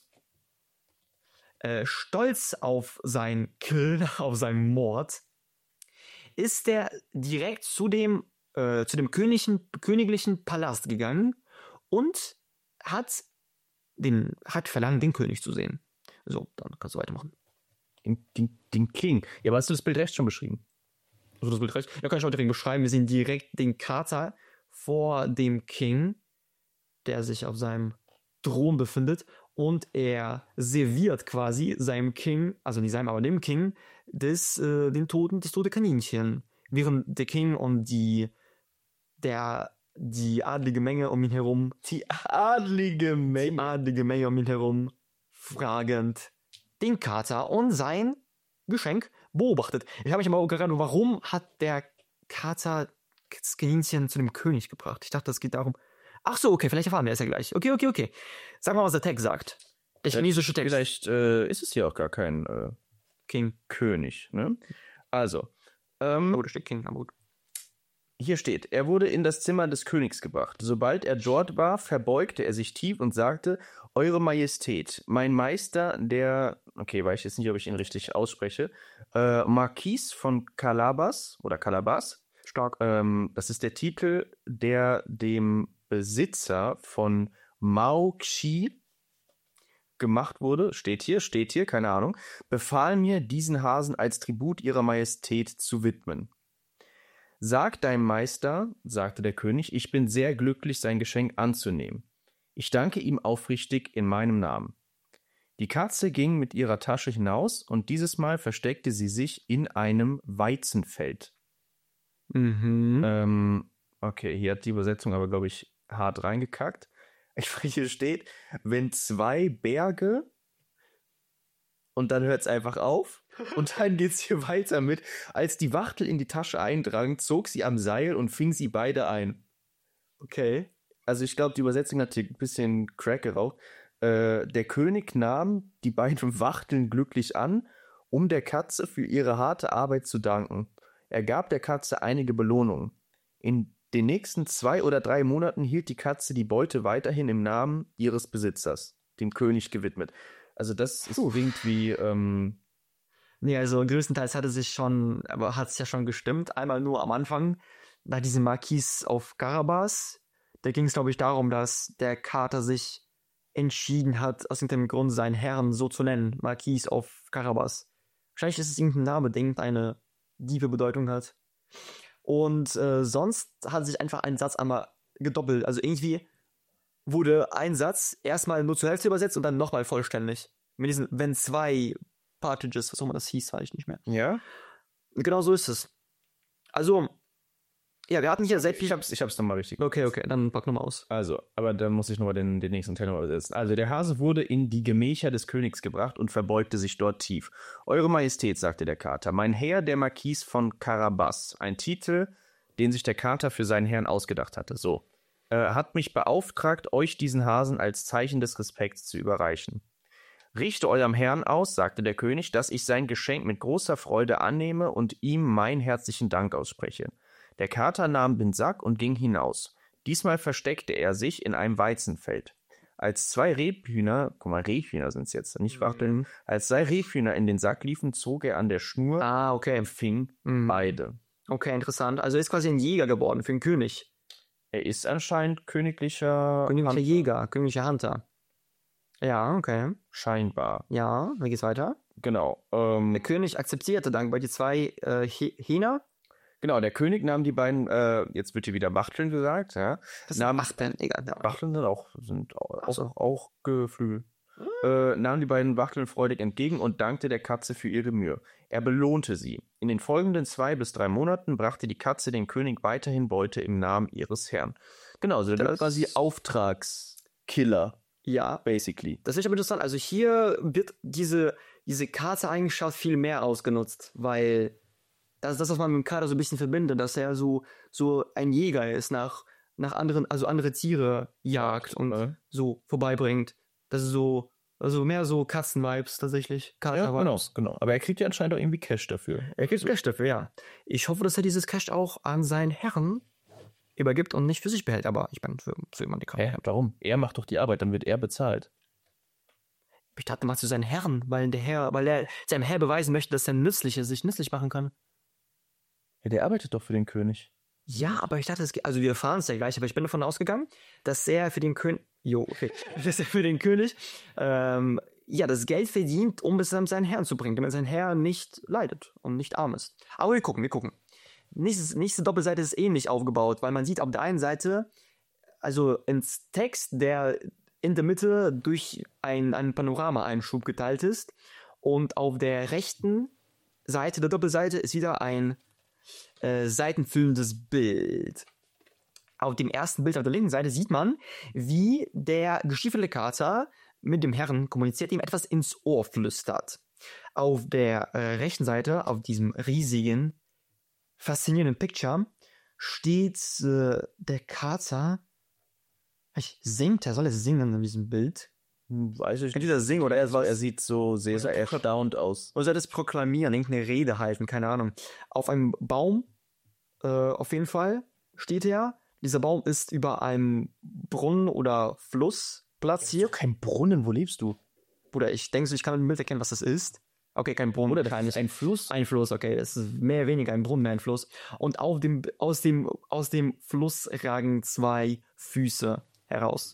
Äh, stolz auf sein Kill, auf seinen Mord, ist er direkt zu dem, äh, zu dem königlichen, königlichen Palast gegangen und hat, den, hat verlangt, den König zu sehen. So, dann kannst du weitermachen. Den, den, den King. Ja, aber hast du das Bild rechts schon beschrieben? Also das Bild rechts. Da kann ich auch direkt beschreiben. Wir sehen direkt den Kater vor dem King, der sich auf seinem Thron befindet. Und er serviert quasi seinem King, also nicht seinem, aber dem King, des, äh, den Toten, das tote Kaninchen. Während der King und die, der, die adlige Menge um ihn herum, Die adlige Menge. die adlige Menge um ihn herum, fragend den Kater und sein Geschenk beobachtet. Ich habe mich aber auch gerade, warum hat der Kater das Kaninchen zu dem König gebracht? Ich dachte, es geht darum. Ach so, okay, vielleicht erfahren wir es ja gleich. Okay, okay, okay. Sag mal, was der Text sagt. Der chinesische Text. Vielleicht äh, ist es hier auch gar kein äh, King. König, ne? Also, ähm, Oh, da steht King, aber gut. hier steht, er wurde in das Zimmer des Königs gebracht. Sobald er dort war, verbeugte er sich tief und sagte, Eure Majestät, mein Meister, der, okay, weiß ich jetzt nicht, ob ich ihn richtig ausspreche, äh, Marquis von Calabas oder Calabas, Stark. ähm, das ist der Titel, der dem Besitzer von Mao Xi gemacht wurde, steht hier, steht hier, keine Ahnung, befahl mir, diesen Hasen als Tribut ihrer Majestät zu widmen. Sag deinem Meister, sagte der König, ich bin sehr glücklich, sein Geschenk anzunehmen. Ich danke ihm aufrichtig in meinem Namen. Die Katze ging mit ihrer Tasche hinaus und dieses Mal versteckte sie sich in einem Weizenfeld. Mhm. Ähm, okay, hier hat die Übersetzung aber, glaube ich, hart reingekackt. Hier steht, wenn zwei Berge und dann hört es einfach auf und dann geht es hier weiter mit, als die Wachtel in die Tasche eindrang, zog sie am Seil und fing sie beide ein. Okay. Also ich glaube, die Übersetzung hat hier ein bisschen Crack geraucht. Äh, der König nahm die beiden Wachteln glücklich an, um der Katze für ihre harte Arbeit zu danken. Er gab der Katze einige Belohnungen. In den nächsten zwei oder drei Monaten hielt die Katze die Beute weiterhin im Namen ihres Besitzers, dem König gewidmet. Also das ist irgendwie, ähm, Nee, also größtenteils hatte sich schon, aber hat es ja schon gestimmt. Einmal nur am Anfang, bei diesem Marquis auf Carabas. Da ging es, glaube ich, darum, dass der Kater sich entschieden hat, aus irgendeinem Grund seinen Herrn so zu nennen. Marquis auf Carabas. Wahrscheinlich ist es irgendein Name, der irgendeine tiefe Bedeutung hat. Und äh, sonst hat sich einfach ein Satz einmal gedoppelt. Also irgendwie wurde ein Satz erstmal nur zur Hälfte übersetzt und dann nochmal vollständig. Mit diesen, wenn zwei Partages, was auch immer das hieß, weiß ich nicht mehr. ja. Genau so ist es. Also, ja, wir hatten hier seit Ich hab's, ich hab's nochmal richtig. Okay, okay, dann pack nochmal aus. Also, aber dann muss ich nochmal den, den nächsten Teil nochmal übersetzen. Also, der Hase wurde in die Gemächer des Königs gebracht und verbeugte sich dort tief. Eure Majestät, sagte der Kater, mein Herr, der Marquis von Carabas, ein Titel, den sich der Kater für seinen Herrn ausgedacht hatte, so, äh, hat mich beauftragt, euch diesen Hasen als Zeichen des Respekts zu überreichen. Richte eurem Herrn aus, sagte der König, dass ich sein Geschenk mit großer Freude annehme und ihm meinen herzlichen Dank ausspreche. Der Kater nahm den Sack und ging hinaus. Diesmal versteckte er sich in einem Weizenfeld. Als zwei Rebhühner, guck mal, Rebhühner sind es jetzt, nicht Wachteln, als zwei Rebhühner in den Sack liefen, zog er an der Schnur Ah, okay. und fing Mhm. beide. Okay, interessant. Also er ist quasi ein Jäger geworden für einen König. Er ist anscheinend königlicher, Königlicher Hunter. Jäger, königlicher Hunter. Ja, okay. Scheinbar. Ja, wie geht's weiter? Genau. Ähm, Der König akzeptierte dann bei die zwei äh, He- Hühner. genau, der König nahm die beiden, äh, jetzt wird hier wieder Wachteln gesagt, ja. Das nahm, macht denn, egal. Ja. Wachteln sind auch, sind auch, Ach so. auch, auch Geflügel. Äh, nahm die beiden Wachteln freudig entgegen und dankte der Katze für ihre Mühe. Er belohnte sie. In den folgenden zwei bis drei Monaten brachte die Katze dem König weiterhin Beute im Namen ihres Herrn. Genau, also der Das- wird quasi Auftragskiller, Ja, basically. das ist aber interessant. Also hier wird diese, diese Karte-Eigenschaft viel mehr ausgenutzt, weil das ist das, was man mit dem Kater so ein bisschen verbindet, dass er so, so ein Jäger ist, nach, nach anderen, also andere Tiere jagt und ne? so vorbeibringt. Das ist so, also mehr so Katzen-Vibes tatsächlich. Ja, genau, Kater-Vibes. genau. Aber er kriegt ja anscheinend auch irgendwie Cash dafür. Er kriegt Cash dafür, ja. Ich hoffe, dass er dieses Cash auch an seinen Herren übergibt und nicht für sich behält, aber ich meine, für, für jemanden, die Hä, warum? Er macht doch die Arbeit, dann wird er bezahlt. Ich dachte mal zu seinen Herren, weil der Herr, weil er seinem Herr beweisen möchte, dass er nützlich ist, sich nützlich machen kann. Ja, der arbeitet doch für den König. Ja, aber ich dachte, es, ge- also wir erfahren es ja gleich, aber ich bin davon ausgegangen, dass er für den König, jo, okay, dass er für den König ähm, ja, das Geld verdient, um es seinem Herrn zu bringen, damit sein Herr nicht leidet und nicht arm ist. Aber wir gucken, wir gucken. Nächstes, nächste Doppelseite ist ähnlich aufgebaut, weil man sieht auf der einen Seite, also ins Text, der in der Mitte durch ein, einen Panorama-Einschub geteilt ist, und auf der rechten Seite der Doppelseite ist wieder ein äh, seitenfüllendes Bild. Auf dem ersten Bild auf der linken Seite sieht man, wie der gestiefelte Kater mit dem Herrn kommuniziert, ihm etwas ins Ohr flüstert. Auf der äh, rechten Seite, auf diesem riesigen, faszinierenden Picture, steht äh, der Kater. Ich, singt er? Soll er singen in diesem Bild? Weiß ich Kann nicht. dieser singen oder er, Er sieht so sehr, sehr erstaunt aus. oder soll das proklamieren, irgendeine Rede halten, keine Ahnung. Auf einem Baum, äh, auf jeden Fall, steht er. Dieser Baum ist über einem Brunnen oder Fluss platziert. Kein Brunnen, wo lebst du? Bruder, ich denke, ich kann mit dem Bild erkennen, was das ist. Okay, kein Brunnen. Oder das kein, ist ein Fluss? Ein Fluss, okay. Das ist mehr oder weniger ein Brunnen, mehr ein Fluss. Und auf dem, aus, dem, aus dem Fluss ragen zwei Füße heraus.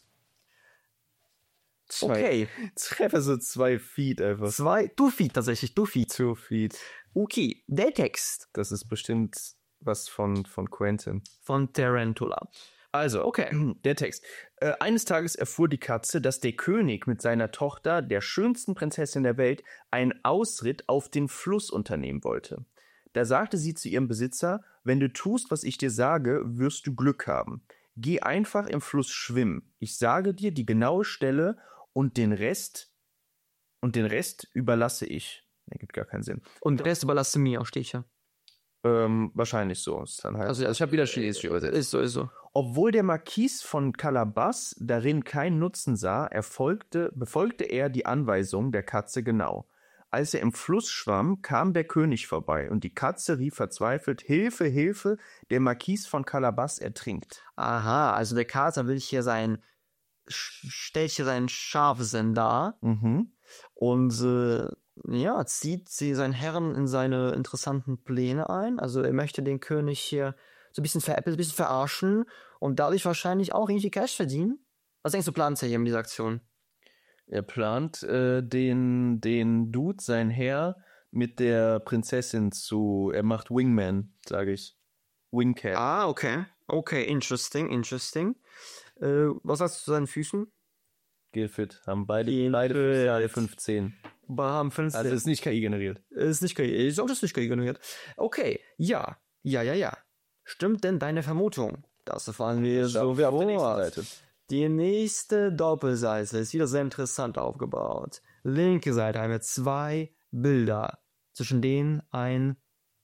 Zwei. Okay. Treffer so zwei Feet einfach. Zwei, two feet tatsächlich, two feet. Two Feet. Okay, der Text Das ist bestimmt was von, von Quentin. von Tarantula. Also, Okay. der Text. Äh, eines Tages erfuhr die Katze, dass der König mit seiner Tochter, der schönsten Prinzessin der Welt, einen Ausritt auf den Fluss unternehmen wollte. Da sagte sie zu ihrem Besitzer: Wenn du tust, was ich dir sage, wirst du Glück haben. Geh einfach im Fluss schwimmen. Ich sage dir die genaue Stelle und den Rest und den Rest überlasse ich. Das gibt gar keinen Sinn. Und den Rest überlasse mir, stehe ich ja. Ähm, wahrscheinlich so. Ist dann halt. Also, also ich habe wieder Chinesisch übersetzt. Ist so, ist so. Obwohl der Marquis von Calabas darin keinen Nutzen sah, erfolgte, befolgte er die Anweisung der Katze genau. Als er im Fluss schwamm, kam der König vorbei und die Katze rief verzweifelt: Hilfe, Hilfe, der Marquis von Calabas ertrinkt. Aha, also der Kater will hier sein, sch- stellt hier seinen Scharfsinn dar Mhm. und äh, ja, zieht sie seinen Herrn in seine interessanten Pläne ein. Also er möchte den König hier so ein bisschen veräppeln, ein bisschen verarschen und dadurch wahrscheinlich auch irgendwie Cash verdienen. Was denkst du, plant er hier mit dieser Aktion? Er plant, äh, den, den Dude, sein Herr, mit der Prinzessin zu. Er macht Wingman, sage ich. Wingcat. Ah, okay. Okay, interesting, interesting. Äh, was sagst du zu seinen Füßen? Geht fit. Haben beide, Geht beide fit. beide fünfzehn. Haben fünfzehn. Also ist nicht K I generiert. Ist nicht K I. Ich sag, das ist nicht K I generiert. Okay, ja. Ja, ja, ja. Stimmt denn deine Vermutung? Das erfahren wir Schauen wir auf der nächsten sofort. Seite. Die nächste Doppelseite ist wieder sehr interessant aufgebaut. Linke Seite haben wir zwei Bilder, zwischen denen ein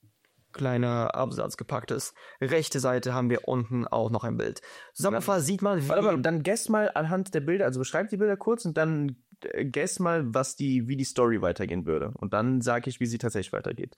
kleiner Absatz gepackt ist. Rechte Seite haben wir unten auch noch ein Bild. Zusammengefasst sieht man, wie Warte mal, dann guess mal anhand der Bilder, also beschreib die Bilder kurz und dann äh, guess mal, was die, wie die Story weitergehen würde. Und dann sage ich, wie sie tatsächlich weitergeht.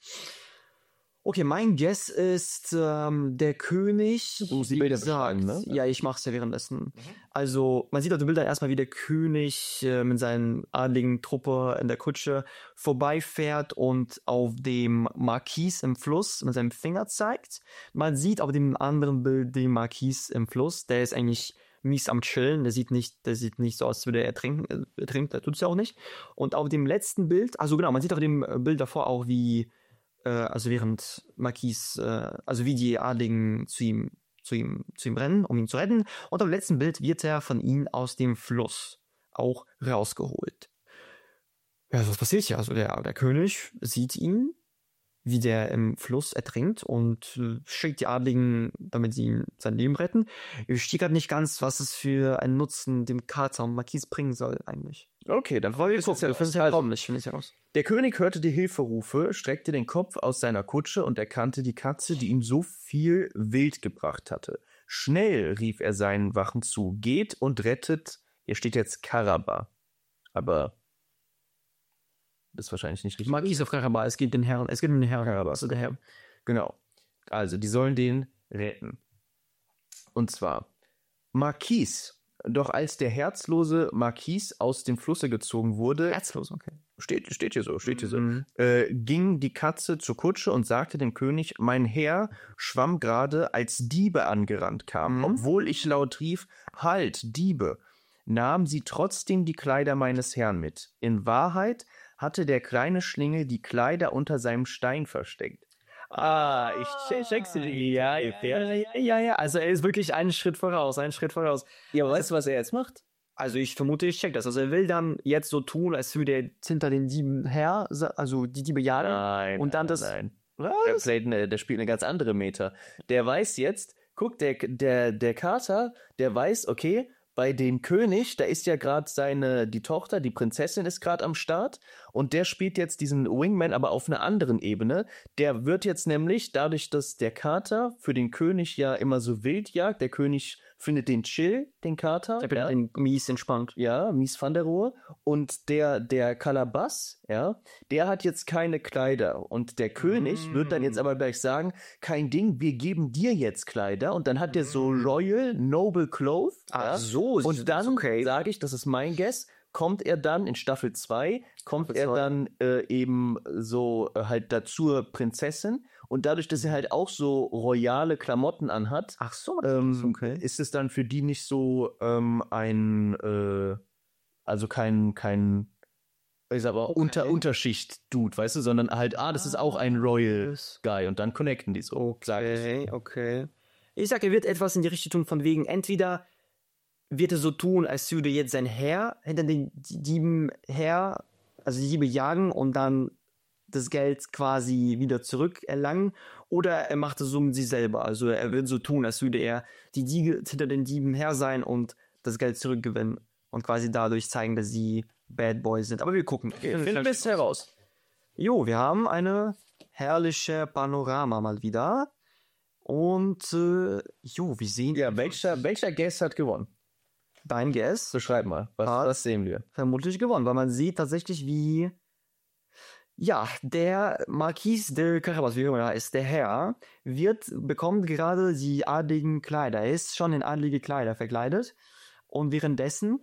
Okay, mein Guess ist, ähm, der König. Du musst die wie Bilder gesagt, beschreiben, ne? Ja, ich mach's ja währenddessen. Also, man sieht auf den Bildern erstmal, wie der König äh, mit seinen adligen Truppe in der Kutsche vorbeifährt und auf dem Marquis im Fluss mit seinem Finger zeigt. Man sieht auf dem anderen Bild den Marquis im Fluss. Der ist eigentlich mies am Chillen. Der sieht nicht, der sieht nicht so aus, als würde er ertrinken. Äh, ertrinkt, der tut's ja auch nicht. Und auf dem letzten Bild, also genau, man sieht auf dem äh, Bild davor auch, wie also während Marquis, äh, also wie die Adligen zu ihm, zu ihm, zu ihm rennen, um ihn zu retten. Und am letzten Bild wird er von ihnen aus dem Fluss auch rausgeholt. Ja, was passiert hier? Also der, der König sieht ihn, wie der im Fluss ertrinkt und äh, schickt die Adligen, damit sie ihm sein Leben retten. Ich verstehe gerade nicht ganz, was es für einen Nutzen dem Kater und Marquis bringen soll eigentlich. Okay, dann Aber wir ist gucken, ja, das ist ja halt nicht, finde ich heraus. Der König hörte die Hilferufe, streckte den Kopf aus seiner Kutsche und erkannte die Katze, die ihm so viel Wild gebracht hatte. Schnell, rief er seinen Wachen zu, geht und rettet, hier steht jetzt Karaba, aber das ist wahrscheinlich nicht richtig. Marquis auf Karaba, es geht den Herrn, es geht um den Herrn. Karaba. Also der Herr. Genau. Also, die sollen den retten. Und zwar Marquis. Doch als der herzlose Marquis aus dem Flusse gezogen wurde, Herzlos, okay. steht, steht hier so, steht hier so, Mhm. äh, ging die Katze zur Kutsche und sagte dem König: Mein Herr schwamm gerade, als Diebe angerannt kamen, Mhm. obwohl ich laut rief: Halt, Diebe! nahm sie trotzdem die Kleider meines Herrn mit. In Wahrheit hatte der kleine Schlingel die Kleider unter seinem Stein versteckt. Ah, ich check's. Ja, ja, ja, ja, ja. Also er ist wirklich einen Schritt voraus, einen Schritt voraus. Ja, aber weißt du, was er jetzt macht? Also ich vermute, ich check das. Also er will dann jetzt so tun, als würde er hinter den Dieben her, also die Diebe jagen. Nein, und dann nein, das. Nein. Der, playt eine, der spielt eine ganz andere Meta. Der weiß jetzt, guck, der, der, der Kater, der weiß, okay, bei dem König, da ist ja gerade seine, die Tochter, die Prinzessin ist gerade am Start und der spielt jetzt diesen Wingman, aber auf einer anderen Ebene. Der wird jetzt nämlich, dadurch, dass der Kater für den König ja immer so wild jagt, der König findet den chill, den Kater. Ich bin ja. mies entspannt. Ja, mies van der Rohe. Und der, der Kalabas, ja, der hat jetzt keine Kleider. Und der König mm. wird dann jetzt aber gleich sagen, kein Ding, wir geben dir jetzt Kleider. Und dann hat der so Royal Noble Cloth. Ach ja? so. Und dann, okay. sage ich, das ist mein Guess, kommt er dann in Staffel zwei, kommt Staffel er dann äh, eben so äh, halt dazu Prinzessin. Und dadurch, dass er halt auch so royale Klamotten anhat, Ach so, ähm, okay. ist es dann für die nicht so ähm, ein, äh, also kein, kein, ich sag mal, okay. Unter, Unterschicht-Dude, weißt du, sondern halt, ah, das ist auch ein Royal Guy und dann connecten die so. Okay, okay. Ich sag, er wird etwas in die Richtung tun, von wegen, entweder wird er so tun, als würde jetzt sein Herr hinter den Dieben her, also die Diebe jagen und dann das Geld quasi wieder zurückerlangen, oder er macht es so mit sich selber. Also er wird so tun, als würde er die Diebe hinter den Dieben her sein und das Geld zurückgewinnen und quasi dadurch zeigen, dass sie Bad Boys sind. Aber wir gucken. Finden wir es heraus. Jo, wir haben eine herrliche Panorama mal wieder. Und äh, jo, wir sehen... Ja, welcher, welcher Guest hat gewonnen? Dein Guess? So schreib mal. Was, was sehen wir? Vermutlich gewonnen, weil man sieht tatsächlich, wie... Ja, der Marquis de Carabas, wie immer er heißt, der Herr, wird, bekommt gerade die adligen Kleider. Er ist schon in adlige Kleider verkleidet. Und währenddessen,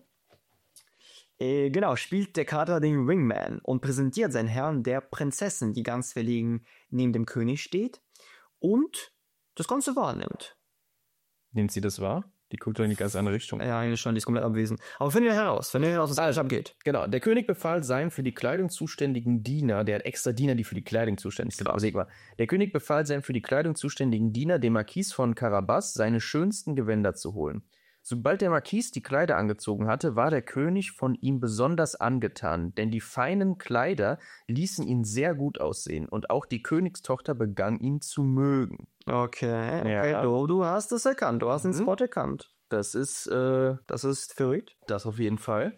äh, genau, spielt der Kater den Wingman und präsentiert seinen Herrn der Prinzessin, die ganz verlegen neben dem König steht und das Ganze wahrnimmt. Nimmt sie das wahr? Die guckt doch in die ganz andere Richtung. Ja, eigentlich schon, die ist komplett abwesend. Aber finden wir heraus, finden wir heraus, was alles abgeht. Genau, der König befahl seinem für die Kleidung zuständigen Diener, der hat extra Diener, die für die Kleidung zuständig sind, aber seht mal. Der König befahl seinem für die Kleidung zuständigen Diener, dem Marquis von Carabas, seine schönsten Gewänder zu holen. Sobald der Marquis die Kleider angezogen hatte, war der König von ihm besonders angetan, denn die feinen Kleider ließen ihn sehr gut aussehen und auch die Königstochter begann ihn zu mögen. Okay, okay. Ja. Du, du hast es erkannt, du hast den Mhm. Spot erkannt. Das ist, äh, Das ist verrückt. das auf jeden Fall.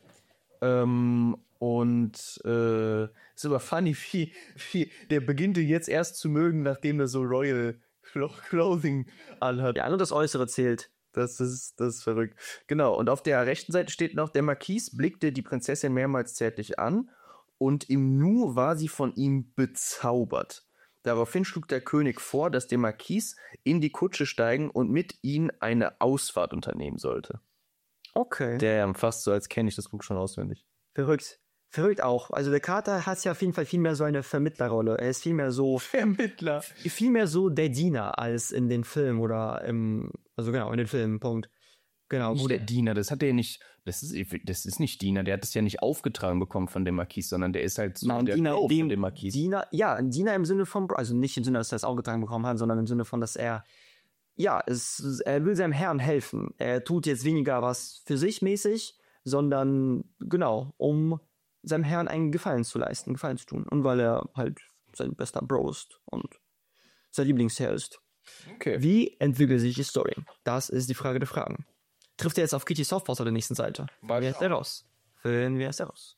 Ähm, und äh, ist aber funny, wie, wie der beginnt ihn jetzt erst zu mögen, nachdem er so Royal Clothing anhat. Ja, nur das Äußere zählt. Das ist, das ist verrückt. Genau, und auf der rechten Seite steht noch, der Marquis blickte die Prinzessin mehrmals zärtlich an und im Nu war sie von ihm bezaubert. Daraufhin schlug der König vor, dass der Marquis in die Kutsche steigen und mit ihnen eine Ausfahrt unternehmen sollte. Okay. Der fast so, als kenne ich das Buch schon auswendig. Verrückt. Verrückt auch. Also der Kater hat ja auf jeden Fall viel mehr so eine Vermittlerrolle. Er ist viel mehr so... Vermittler. Viel mehr so der Diener als in den Filmen oder im... Also genau, in den Filmen, Punkt. Genau. Nicht Wo der der, Diener, das hat er nicht, das ist, das ist nicht Diener, der hat das ja nicht aufgetragen bekommen von dem Marquis, sondern der ist halt so Nein, der Diener, Kauf dem, von dem Marquis. Diener, ja, ein Diener im Sinne von, also nicht im Sinne, dass er es aufgetragen bekommen hat, sondern im Sinne von, dass er, ja, es, er will seinem Herrn helfen. Er tut jetzt weniger was für sich mäßig, sondern, genau, um seinem Herrn einen Gefallen zu leisten, einen Gefallen zu tun. Und weil er halt sein bester Bro ist und sein Lieblingsherr ist. Okay. Wie entwickelt sich die Story? Das ist die Frage der Fragen. Trifft er jetzt auf Kitty Softpaws auf der nächsten Seite? Mal Wer ist schauen. er raus? Finden wir es heraus.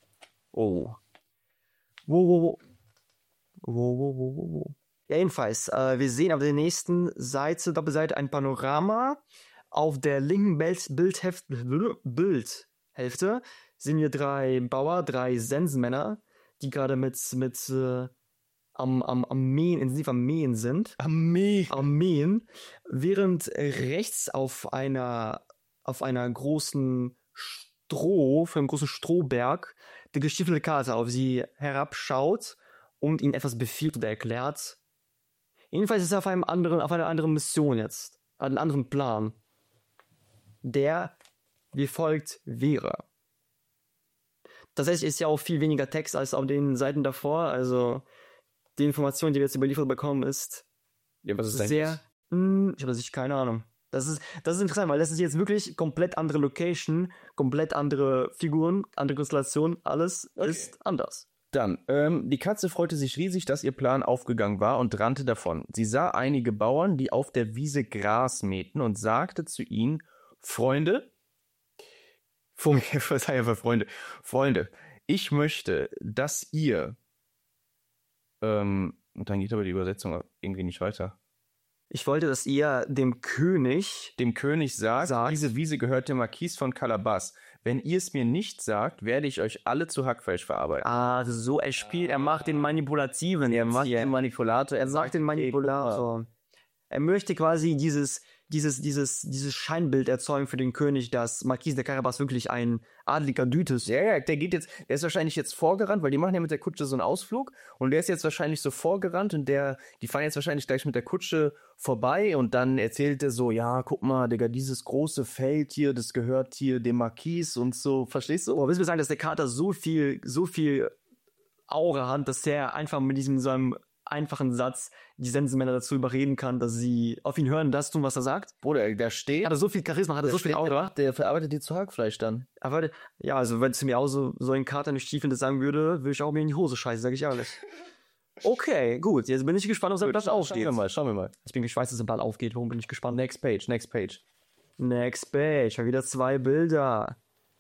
Oh. Wo, wo, wo. Wo, wo, wo, wo, wo. Ja, jedenfalls, äh, wir sehen auf der nächsten Seite, Doppelseite, ein Panorama. Auf der linken Bild, Bildheft, Bildhälfte sehen wir drei Bauer, drei Sensenmänner, die gerade mit, mit äh, am, am, am Mähen, intensiv am Mähen sind. Armee. Am Mähen, während rechts auf einer, auf einer großen Stroh, für einen großen Strohberg, der gestiefelte Kater auf sie herabschaut und ihnen etwas befiehlt oder erklärt. Jedenfalls ist er auf einem anderen, auf einer anderen Mission jetzt, einen anderen Plan, der wie folgt wäre. Tatsächlich ist ja auch viel weniger Text als auf den Seiten davor, also die Information, die wir jetzt überliefert bekommen, ist Ja, was ist sehr, mh, ich habe sich keine Ahnung. Das ist, das ist interessant, weil das ist jetzt wirklich komplett andere Location, komplett andere Figuren, andere Konstellation, alles Okay. ist anders. Dann, ähm, die Katze freute sich riesig, dass ihr Plan aufgegangen war und rannte davon. Sie sah einige Bauern, die auf der Wiese Gras mähten und sagte zu ihnen, Freunde, was heißt Freunde? Freunde, ich möchte, dass ihr, ähm, und dann geht aber die Übersetzung irgendwie nicht weiter. Ich wollte, dass ihr dem König Dem König sagt, Sagt. diese Wiese gehört dem Marquis von Calabas. Wenn ihr es mir nicht sagt, werde ich euch alle zu Hackfleisch verarbeiten. Ah, so, er spielt, er macht den Manipulativen. Er macht hier. den Manipulator, Er sagt den Manipulator. Er möchte quasi dieses, dieses, dieses, dieses Scheinbild erzeugen für den König, dass Marquis de Carabas wirklich ein adliger Dude ist. Ja, ja, der geht jetzt, der ist wahrscheinlich jetzt vorgerannt, weil die machen ja mit der Kutsche so einen Ausflug und der ist jetzt wahrscheinlich so vorgerannt und der, die fahren jetzt wahrscheinlich gleich mit der Kutsche vorbei und dann erzählt er so, ja, guck mal, Digga, dieses große Feld hier, das gehört hier dem Marquis und so, verstehst du? Oh, willst du mir sagen, dass der Kater so viel, so viel Aura hat, dass er einfach mit diesem so einem einfachen Satz die Sensenmänner dazu überreden kann, dass sie auf ihn hören und das tun, was er sagt? Bruder, der steht, Hat er so viel Charisma, hat er so viel Aura? der verarbeitet die zu Hackfleisch dann. Aber ja, also wenn zu mir auch so, so ein Kater in den Stiefeln das sagen würde, würde ich auch mir in die Hose scheißen, sag ich ehrlich. Okay, gut, jetzt bin ich gespannt, ob sein Blatt Schauen aufgeht. wir mal, schauen wir mal. Ich bin gespannt, dass sein Blatt aufgeht, warum bin ich gespannt? Next page, next page. Next page, schon wieder zwei Bilder.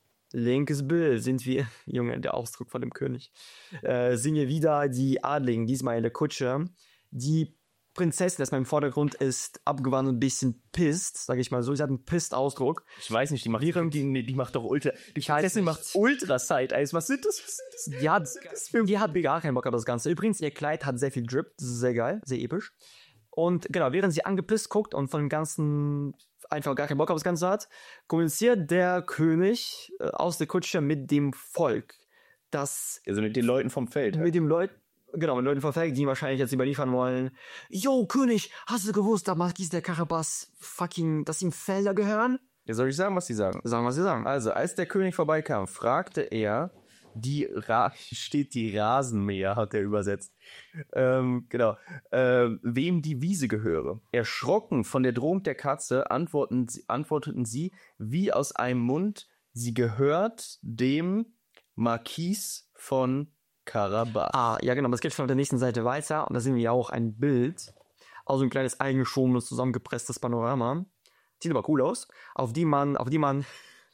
Linkes Bild sind wir, Junge, der Ausdruck von dem König, äh, sehen wir wieder die Adligen, diesmal in der Kutsche. Die Prinzessin, das mal im Vordergrund ist, abgewandt und ein bisschen pisst, sage ich mal so. Sie hat einen pisst-Ausdruck. Ich weiß nicht, die macht, die, die, die macht doch ultra, die Prinzessin macht Ultra-Side-Eyes. Was sind das? Was sind das? Die hat, die hat gar keinen Bock auf das Ganze. Übrigens, ihr Kleid hat sehr viel Drip, das ist sehr geil, sehr episch. Und genau, während sie angepisst guckt und von dem Ganzen einfach gar keinen Bock auf das Ganze hat, kommuniziert der König äh, aus der Kutsche mit dem Volk. Das Also mit den Leuten vom Feld. mit dem Leut, genau, mit Leuten vom Volk, die wahrscheinlich jetzt überliefern wollen. Yo, König, hast du gewusst, dass Marquis de Carabas fucking, dass ihm Felder gehören? Ja, soll ich sagen, was sie sagen? Sagen, was sie sagen. Also, als der König vorbeikam, fragte er, die Ra steht die Rasenmäher, hat er übersetzt. Ähm, genau. Ähm, wem die Wiese gehöre. Erschrocken von der Drohung der Katze antworten, antworteten sie, wie aus einem Mund, sie gehört dem Marquis von Carabas. Ah, ja genau, das geht schon auf der nächsten Seite weiter und da sehen wir ja auch ein Bild, also ein kleines eingeschobenes, zusammengepresstes Panorama. Sieht aber cool aus, auf die man, auf die man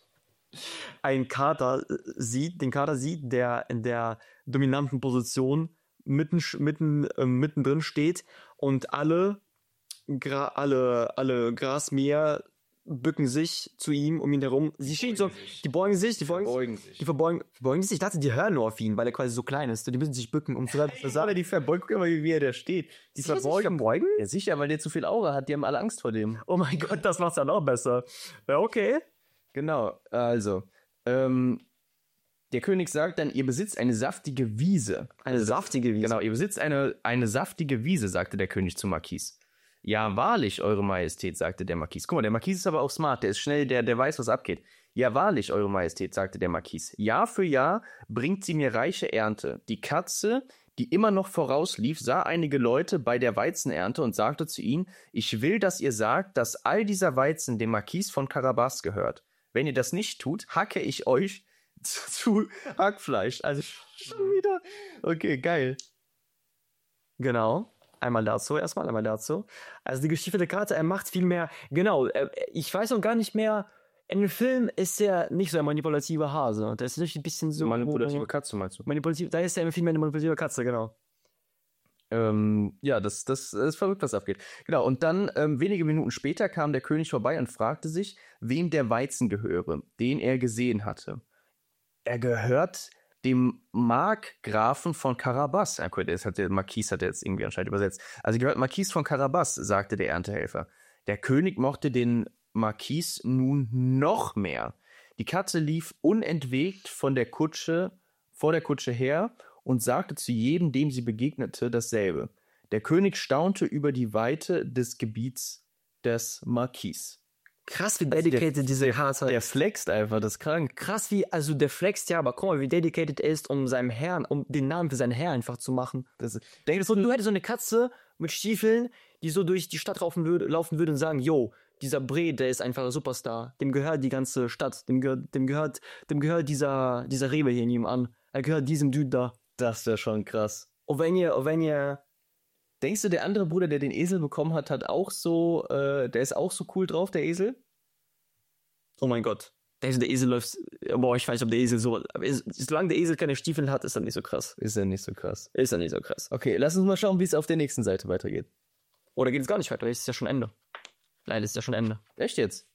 einen Kater äh, sieht, den Kater sieht, der in der dominanten Position mitten, mitten, äh, mittendrin steht und alle, Gra alle, alle Grasmäher bücken sich zu ihm, um ihn herum. Sie stehen so, die beugen sich, die beugen, Verbeugen sich. die verbeugen, verbeugen sich. Ich dachte, die hören nur auf ihn, weil er quasi so klein ist. Die müssen sich bücken, um zu hören, was er sagt. Aber die verbeugen, guck mal, wie er da steht. Die Sie sich verbeugen. verbeugen? Ja, sicher, weil der zu viel Aura hat. Die haben alle Angst vor dem. Oh mein Gott, das macht's ja noch besser. Ja, okay. Genau, also, ähm, der König sagt dann, ihr besitzt eine saftige Wiese. Eine saftige Wiese. Genau, ihr besitzt eine, eine saftige Wiese, sagte der König zum Marquis. Ja, wahrlich, Eure Majestät, sagte der Marquis. Guck mal, der Marquis ist aber auch smart, der ist schnell, der, der weiß, was abgeht. Ja, wahrlich, Eure Majestät, sagte der Marquis. Jahr für Jahr bringt sie mir reiche Ernte. Die Katze, die immer noch vorauslief, sah einige Leute bei der Weizenernte und sagte zu ihnen, ich will, dass ihr sagt, dass all dieser Weizen dem Marquis von Carabas gehört. Wenn ihr das nicht tut, hacke ich euch zu Hackfleisch. Also schon wieder. Okay, geil. Genau. Einmal dazu erstmal, einmal dazu. Also die Geschichte der Karte, er macht viel mehr. Genau, äh, ich weiß noch gar nicht mehr. In dem Film ist er nicht so ein manipulativer Hase. Der ist natürlich ein bisschen so. Manipulative Katze, meinst du? Manipulativ, da ist er viel mehr eine manipulative Katze, genau. Ähm, ja, das, das, das ist verrückt, was abgeht. Genau, und dann ähm, wenige Minuten später kam der König vorbei und fragte sich, wem der Weizen gehöre, den er gesehen hatte. Er gehört dem Markgrafen von Carabas. Okay, das hat der Marquis hat er jetzt irgendwie anscheinend übersetzt. Also gehört Marquis von Carabas, sagte der Erntehelfer. Der König mochte den Marquis nun noch mehr. Die Katze lief unentwegt von der Kutsche, vor der Kutsche her und sagte zu jedem, dem sie begegnete, dasselbe. Der König staunte über die Weite des Gebiets des Marquis. Krass, wie dedicated diese Kater Der flext einfach, das ist krank. Krass, wie, also der flext ja, aber guck mal, wie dedicated er ist, um seinem Herrn, um den Namen für seinen Herrn einfach zu machen. Das, Denk so, du hättest so eine Katze mit Stiefeln, die so durch die Stadt laufen würde, laufen würde und sagen, yo, dieser Bre, der ist einfach ein Superstar. Dem gehört die ganze Stadt. Dem gehört, dem gehört, dem gehört dieser, dieser Rewe hier nebenan. Er gehört diesem Dude da. das wäre schon krass. Und wenn ihr, und wenn ihr, Denkst du, der andere Bruder, der den Esel bekommen hat, hat auch so, äh, der ist auch so cool drauf, der Esel? oh mein Gott. Der, der Esel läuft, boah, ich weiß nicht, ob der Esel so, aber es, solange der Esel keine Stiefel hat, ist er nicht so krass. Ist ja nicht so krass. Ist er nicht so krass. Okay, lass uns mal schauen, wie es auf der nächsten Seite weitergeht. Oder geht es gar nicht weiter? Es ist ja schon Ende. Leider ist ja schon Ende. Echt jetzt?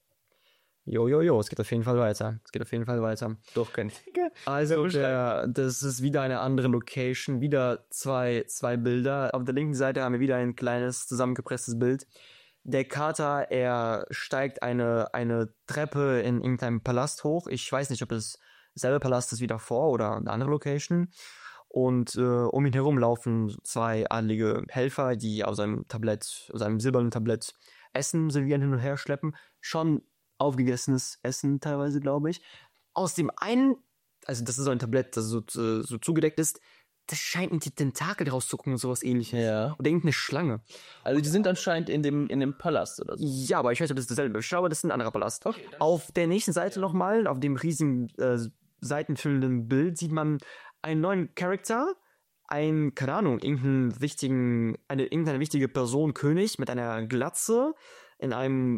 Jo, jo, jo, es geht auf jeden Fall weiter. Es geht auf jeden Fall weiter. Doch, kein Tiger. Also, der, das ist wieder eine andere Location. Wieder zwei, zwei Bilder. Auf der linken Seite haben wir wieder ein kleines, zusammengepresstes Bild. Der Kater, er steigt eine, eine Treppe in irgendeinem Palast hoch. Ich weiß nicht, ob es selber Palast ist wie davor oder eine andere Location. Und äh, um ihn herum laufen zwei adlige Helfer, die auf seinem Tablett, auf seinem silbernen Tablett Essen servieren, hin und her schleppen. Schon aufgegessenes Essen teilweise, glaube ich. Aus dem einen, also das ist so ein Tablett, das so, so zugedeckt ist, das scheint ein Tentakel rauszugucken und sowas ähnliches. Ja. Oder irgendeine Schlange. Also die sind anscheinend in dem, in dem Palast oder so. Ja, aber ich weiß nicht, ob das dasselbe ist. Ich glaube, das ist ein anderer Palast. Okay, das- Auf der nächsten Seite nochmal, auf dem riesigen äh, seitenfüllenden Bild, sieht man einen neuen Charakter, ein, keine Ahnung, irgendeinen wichtigen, eine, irgendeine wichtige Person, König, mit einer Glatze, in einem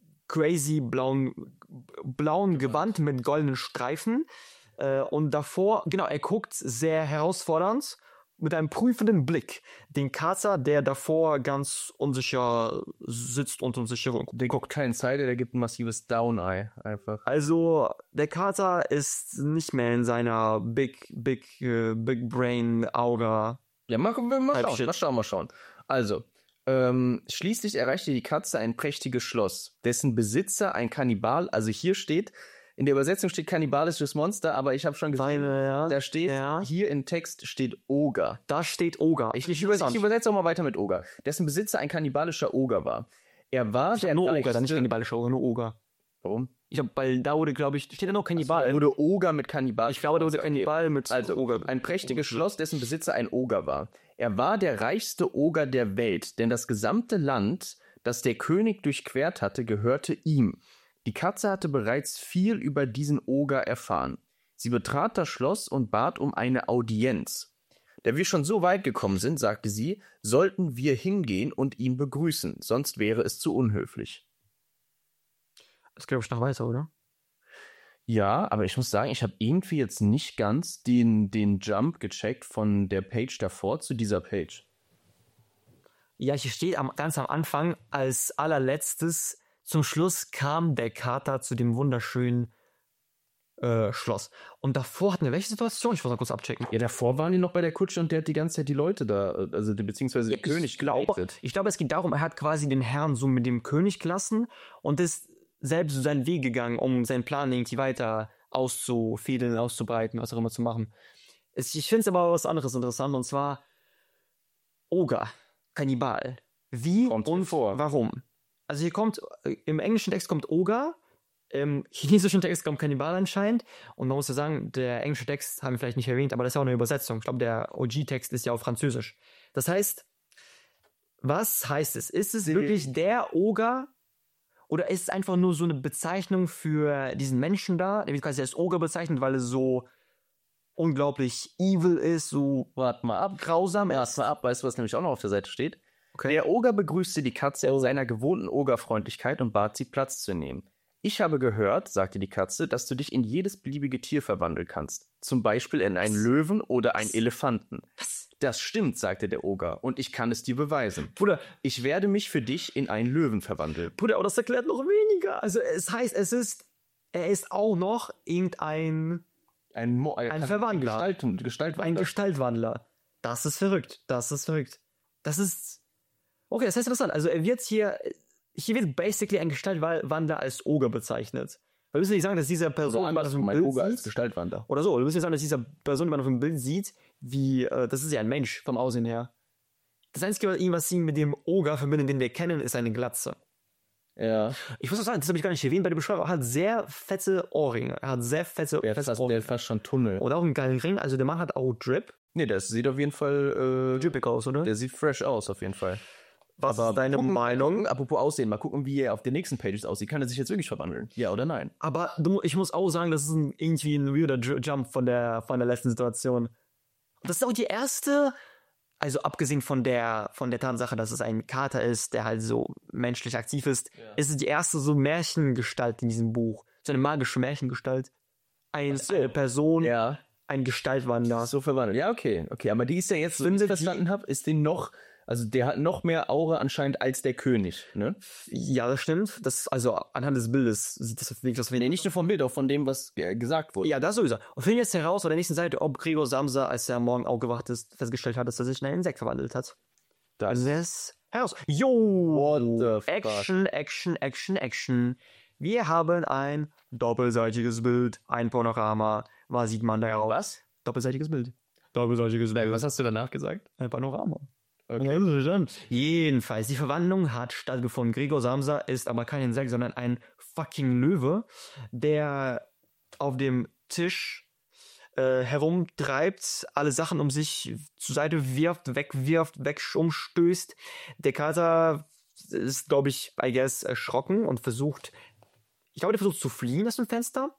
crazy blauen, blauen Gewand mit goldenen Streifen. Äh, und davor, genau, er guckt sehr herausfordernd mit einem prüfenden Blick den Kater, der davor ganz unsicher sitzt und unsicher guckt. Der guckt keinen Seite, der gibt ein massives Down-Eye einfach. Also, der Kater ist nicht mehr in seiner Big, Big, äh, Big Brain Aura. Ja, mal, mal, mal Halb schauen, shit. mal schauen, mal schauen. Also, ähm, schließlich erreichte die Katze ein prächtiges Schloss, dessen Besitzer ein Kannibal, also hier steht, in der Übersetzung steht kannibalisches Monster, aber ich habe schon gesehen, Seine, ja. da steht, Ja. hier im Text steht Oger. Da steht Oger. Ich, ich, übers ich übersetze auch mal weiter mit Oger. Dessen Besitzer ein kannibalischer Oger war. Er war der nur Oger, dann nicht reichste- kannibalischer Oger, nur Oger. Warum? Ich hab, weil da wurde, glaube ich, steht ja noch Kannibal. Wurde Oger mit Kannibal. Ich glaube, da wurde Kannibal mit Also, Oger. ein prächtiges Schloss, dessen Besitzer ein Oger war. Er war der reichste Oger der Welt, denn das gesamte Land, das der König durchquert hatte, gehörte ihm. Die Katze hatte bereits viel über diesen Oger erfahren. Sie betrat das Schloss und bat um eine Audienz. Da wir schon so weit gekommen sind, sagte sie, sollten wir hingehen und ihn begrüßen, sonst wäre es zu unhöflich. Das glaube ich noch weiter, oder? Ja, aber ich muss sagen, ich habe irgendwie jetzt nicht ganz den, den Jump gecheckt von der Page davor zu dieser Page. Ja, hier steht am, ganz am Anfang, als allerletztes, zum Schluss kam der Kater zu dem wunderschönen äh, Schloss. Und davor hatten wir welche Situation? Ich muss mal kurz abchecken. Ja, davor waren die noch bei der Kutsche und der hat die ganze Zeit die Leute da, also die- beziehungsweise der König ich glaube, geleitet. ich glaube, es geht darum, er hat quasi den Herrn so mit dem König gelassen und ist selbst so seinen Weg gegangen, um seinen Plan irgendwie weiter auszufädeln, auszubreiten, was auch immer zu machen. Es, ich finde es aber was anderes interessant, und zwar Oger, Kannibal. Wie Kommt und vor. warum? Also hier kommt, äh, im englischen Text kommt Oger, im chinesischen Text kommt Kannibal anscheinend, und man muss ja sagen, der englische Text haben wir vielleicht nicht erwähnt, aber das ist ja auch eine Übersetzung. Ich glaube, der O G-Text ist ja auf Französisch. Das heißt, was heißt es? Ist es wirklich der Oger, oder ist es einfach nur so eine Bezeichnung für diesen Menschen da, der wird quasi als Oger bezeichnet, weil er so unglaublich evil ist, so Warte mal ab. grausam Warte ist? mal ab, weißt du, was nämlich auch noch auf der Seite steht? Okay. Der Oger begrüßte die Katze aus seiner gewohnten Ogerfreundlichkeit und bat sie, Platz zu nehmen. Ich habe gehört, sagte die Katze, dass du dich in jedes beliebige Tier verwandeln kannst. Zum Beispiel in einen Löwen oder einen Elefanten. Das stimmt, sagte der Oger, und ich kann es dir beweisen. Bruder, Ich werde mich für dich in einen Löwen verwandeln. Bruder, aber das erklärt noch weniger. Also es heißt, es ist, er ist auch noch irgendein Ein, Mo Ein Verwandler. Gestalt, Gestalt ein Gestaltwandler. Das ist verrückt. Das ist verrückt. Das ist. Okay, das heißt interessant. Also er wird hier. Hier wird basically ein Gestaltwandler als Oger bezeichnet. Wir müssen nicht sagen, dass dieser Person, die man auf dem mein Bild Oger als sieht, Gestaltwander. oder so, wir müssen nicht sagen, dass dieser Person, die man auf dem Bild sieht, wie, äh, das ist ja ein Mensch vom Aussehen her. Das Einzige, was ihn, was ihn mit dem Oger verbindet, den wir kennen, ist eine Glatze. Ja. Ich muss auch sagen, das habe ich gar nicht erwähnt bei der Beschreibung, er hat sehr fette Ohrringe. Er hat sehr fette, Der hat fette fast, der hat fast schon Tunnel. Und auch einen geilen Ring. Also der Mann hat auch Drip. Nee, das sieht auf jeden Fall, äh, Drippig aus, oder? der sieht fresh aus, auf jeden Fall. Was ist deine gucken, Meinung? Apropos Aussehen, mal gucken, wie er auf den nächsten Pages aussieht. Kann er sich jetzt wirklich verwandeln? Ja oder nein? Aber du, ich muss auch sagen, das ist ein, irgendwie ein weirder J- Jump von der, von der letzten Situation. Und das ist auch die erste, also abgesehen von der, von der Tatsache, dass es ein Kater ist, der halt so menschlich aktiv ist, Ja. ist es die erste so Märchengestalt in diesem Buch. So eine magische Märchengestalt. Eine äh, Person, Ja. ein Gestaltwander. So verwandelt. Ja, okay. Okay, aber die ist ja jetzt, so wie ich Findet es verstanden habe, ist die noch, also der hat noch mehr Aura anscheinend als der König, ne? Ja, das stimmt. Das, also anhand des Bildes sieht das wirklich aus wie Nee, nicht nur vom Bild, auch von dem, was äh, gesagt wurde. Ja, das sowieso. Und finden jetzt heraus auf der nächsten Seite, ob Gregor Samsa, als er am Morgen aufgewacht ist, festgestellt hat, dass er sich in ein Insekt verwandelt hat. Das Also der ist heraus. Jo! What the fuck? Action, Action, Action, Action. Wir haben ein doppelseitiges Bild, ein Panorama. Was sieht man da raus? Was? Doppelseitiges Bild. Doppelseitiges Bild. Was hast du danach gesagt? Ein Panorama. Okay. Jedenfalls, die Verwandlung hat stattgefunden. Gregor Samsa ist aber kein Insekt, sondern ein fucking Löwe, der auf dem Tisch äh, herumtreibt, alle Sachen um sich zur Seite wirft, wegwirft, wegumstößt. Der Kater ist, glaube ich, I guess, erschrocken und versucht, ich glaube, der versucht zu fliehen aus dem Fenster,